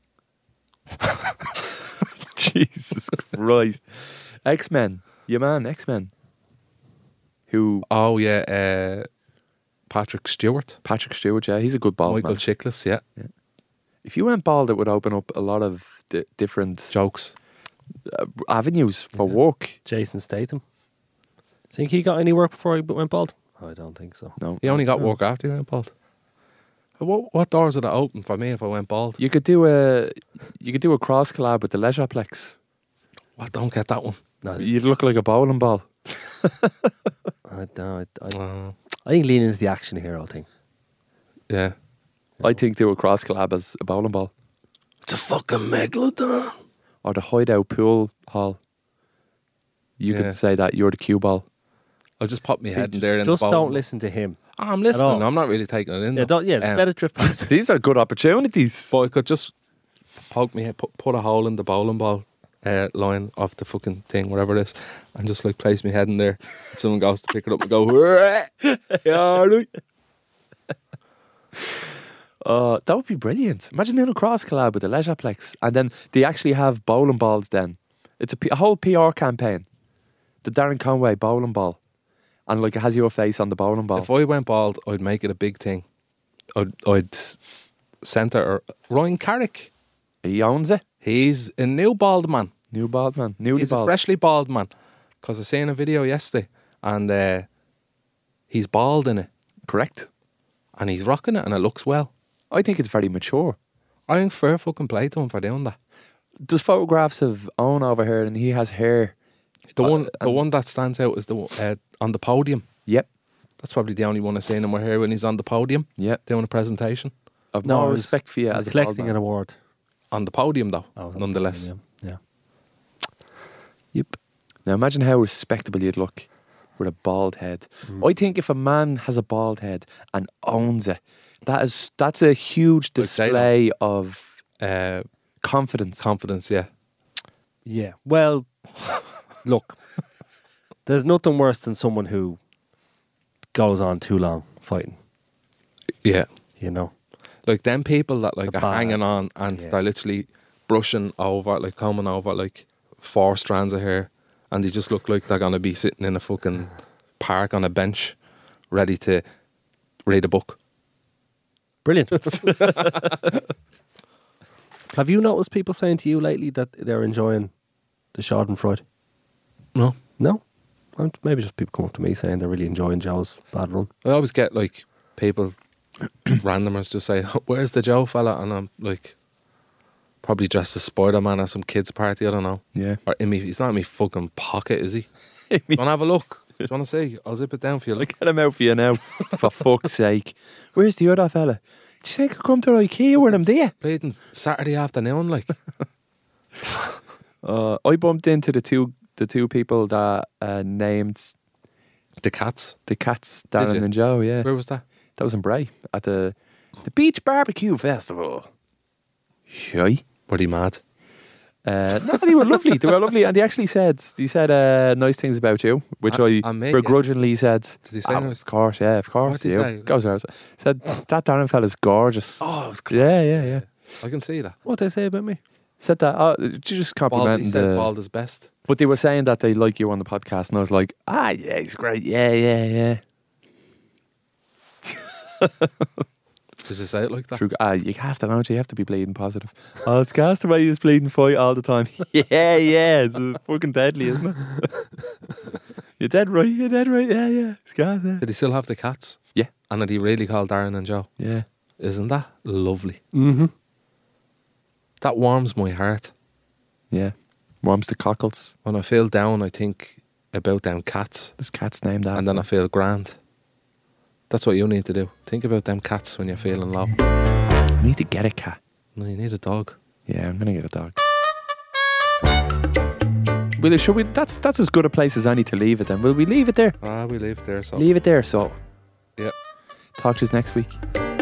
Speaker 5: Jesus Christ. X Men. Your man, X Men. Who?
Speaker 4: Oh, yeah. Uh, Patrick Stewart.
Speaker 5: Patrick Stewart. Yeah, he's a good bald
Speaker 4: Michael
Speaker 5: man.
Speaker 4: Chiklis, yeah.
Speaker 5: If you went bald, it would open up a lot of di- different
Speaker 4: Jokes.
Speaker 5: uh, avenues for work.
Speaker 6: Jason Statham. Think he got any work before he went bald? I don't think so.
Speaker 5: No,
Speaker 4: He only got
Speaker 5: no.
Speaker 4: work after he went bald. Uh, What, what doors would it open for me if I went bald?
Speaker 5: You could do a you could do a cross collab with the Leisureplex.
Speaker 4: I don't get that one.
Speaker 6: No,
Speaker 5: You'd look like a bowling ball.
Speaker 6: I, no, I, I,
Speaker 4: Uh,
Speaker 6: I think lean into the action hero thing.
Speaker 4: yeah.
Speaker 5: I think do a cross collab as a bowling ball
Speaker 4: It's a fucking megalodon.
Speaker 5: or the Hideout Pool Hall. You
Speaker 4: Yeah.
Speaker 5: could say that you're the cue ball.
Speaker 4: I'll just pop my head in there. in
Speaker 6: Just
Speaker 4: the bowl.
Speaker 6: don't listen to him.
Speaker 4: I'm listening.
Speaker 6: all.
Speaker 4: I'm not really taking it in.
Speaker 6: Yeah,
Speaker 4: though.
Speaker 6: don't, yeah just
Speaker 4: Um,
Speaker 6: let it drift past.
Speaker 5: These are good opportunities.
Speaker 4: But I could just poke me head, put, put a hole in the bowling ball uh, line of the fucking thing, whatever it is, and just like place my head in there. And someone goes to pick it up and go, "Hurrah!" Yeah, all right.
Speaker 5: Uh, that would be brilliant. Imagine doing a cross collab with the Leisureplex, and then they actually have bowling balls. Then it's a, P- a whole P R campaign. The Darren Conway bowling ball, and like it has your face on the bowling ball.
Speaker 4: If I went bald, I'd make it a big thing. I'd, I'd centre Ryan Carrick.
Speaker 5: He owns it.
Speaker 4: He's a new bald man.
Speaker 5: New bald man. Newly
Speaker 4: He's a
Speaker 5: bald.
Speaker 4: freshly bald man. Because I seen a video yesterday, and uh, he's bald in it,
Speaker 5: Correct.
Speaker 4: and he's rocking it, and it looks well.
Speaker 5: I think it's very mature.
Speaker 4: I think fair fucking play to him for doing that.
Speaker 5: There's photographs of Owen over here, and he has hair.
Speaker 4: The
Speaker 5: Uh,
Speaker 4: one, the
Speaker 5: and-
Speaker 4: one that stands out is the one, uh, on the podium.
Speaker 5: Yep.
Speaker 4: That's probably the only one I've seen him here when he's on the podium
Speaker 5: Yep.
Speaker 4: doing a presentation.
Speaker 5: I've
Speaker 6: No,
Speaker 5: more
Speaker 6: I was-
Speaker 5: respect for you
Speaker 6: He's
Speaker 5: as a bald
Speaker 6: collecting
Speaker 5: man.
Speaker 6: an award.
Speaker 4: On the podium, though,
Speaker 6: Oh, is that
Speaker 4: nonetheless.
Speaker 6: the- Yeah. yeah. Yep.
Speaker 5: Now imagine how respectable you'd look with a bald head.
Speaker 6: Mm.
Speaker 5: I think if a man has a bald head and owns it, that is that's a huge
Speaker 4: Like J-Lo.
Speaker 5: display of
Speaker 4: Uh,
Speaker 5: Confidence.
Speaker 4: confidence. Yeah,
Speaker 6: Yeah. Well, look, there's nothing worse than someone who goes on too long fighting.
Speaker 4: yeah.
Speaker 6: You know.
Speaker 4: Like them people that like
Speaker 6: The
Speaker 4: are
Speaker 6: bad.
Speaker 4: hanging on and
Speaker 6: Yeah.
Speaker 4: they're literally brushing over, like combing over like four strands of hair, and they just look like they're gonna be sitting in a fucking park on a bench, ready to read a book.
Speaker 6: Brilliant. Have you noticed people saying to you lately that they're enjoying the Schadenfreude?
Speaker 4: No,
Speaker 6: No? Well, maybe just people come up to me saying they're really enjoying Joe's bad run.
Speaker 4: I always get like people, randomers, just say, "Where's the Joe fella?" And I'm like, probably dressed as Spider-Man at some kids' party. I don't know.
Speaker 5: Yeah.
Speaker 4: Or in me, he's not in me fucking pocket, is he?
Speaker 5: I
Speaker 4: Do you want to have a look? Do you want to see? I'll zip it down for you. Look.
Speaker 5: Get him out for you now. For fuck's sake. Where's the other fella? Do you think I'll come to IKEA with him, do you?
Speaker 4: Bleeding Saturday afternoon, like.
Speaker 5: Uh, I bumped into the two the two people that uh, named
Speaker 4: The cats.
Speaker 5: the cats,
Speaker 4: Did
Speaker 5: Darren
Speaker 4: you?
Speaker 5: and Joe, yeah.
Speaker 4: Where was that?
Speaker 5: That was in Bray at the the Beach Barbecue Festival. Shy.
Speaker 4: Were they mad?
Speaker 5: Uh, no, they were lovely. They were lovely, and they actually said they said uh, nice things about you, which
Speaker 4: Ah,
Speaker 5: I
Speaker 4: ah, mate, yeah.
Speaker 5: begrudgingly said.
Speaker 4: Did he say
Speaker 5: "Ah,
Speaker 4: nice?
Speaker 5: Of course, yeah, of course.
Speaker 4: What did he
Speaker 5: you.
Speaker 4: say?
Speaker 5: Goes where I was- said that Darren fella's gorgeous.
Speaker 4: Oh, it was cool.
Speaker 5: Yeah, yeah, yeah.
Speaker 4: I can see that.
Speaker 6: What they say about me?
Speaker 5: Said that. Oh, just
Speaker 4: Bald, he
Speaker 5: complimenting
Speaker 4: said
Speaker 5: the.
Speaker 4: Bald is best.
Speaker 5: But they were saying that they like you on the podcast, and I was like, ah, yeah, he's great. Yeah, yeah, yeah.
Speaker 4: Did you say it like that?
Speaker 5: True. Ah, you have to, don't you? You have to be bleeding positive. Oh, it's Castaway is bleeding fight all the time. yeah, yeah. It's uh, fucking deadly, isn't it? You're dead right. You're dead right. Yeah, yeah. It's gas. Yeah.
Speaker 4: Did he still have the cats?
Speaker 5: Yeah.
Speaker 4: And did he really call Darren and Joe?
Speaker 5: Yeah.
Speaker 4: Isn't that lovely?
Speaker 6: Mm-hmm.
Speaker 4: That warms my heart.
Speaker 5: Yeah. Warms the cockles.
Speaker 4: When I feel down, I think about them cats,
Speaker 5: This cat's named after.
Speaker 4: and then I feel grand. That's what you need to do. Think about them cats when you're feeling low.
Speaker 5: I need to get a cat.
Speaker 4: No, you need a dog.
Speaker 5: Yeah, I'm gonna get a dog. Will, should we? That's that's as good a place as any to leave it. Then will we leave it there?
Speaker 4: Ah, we leave it there. So
Speaker 5: Leave it there. So
Speaker 4: yeah.
Speaker 5: talk to us next week.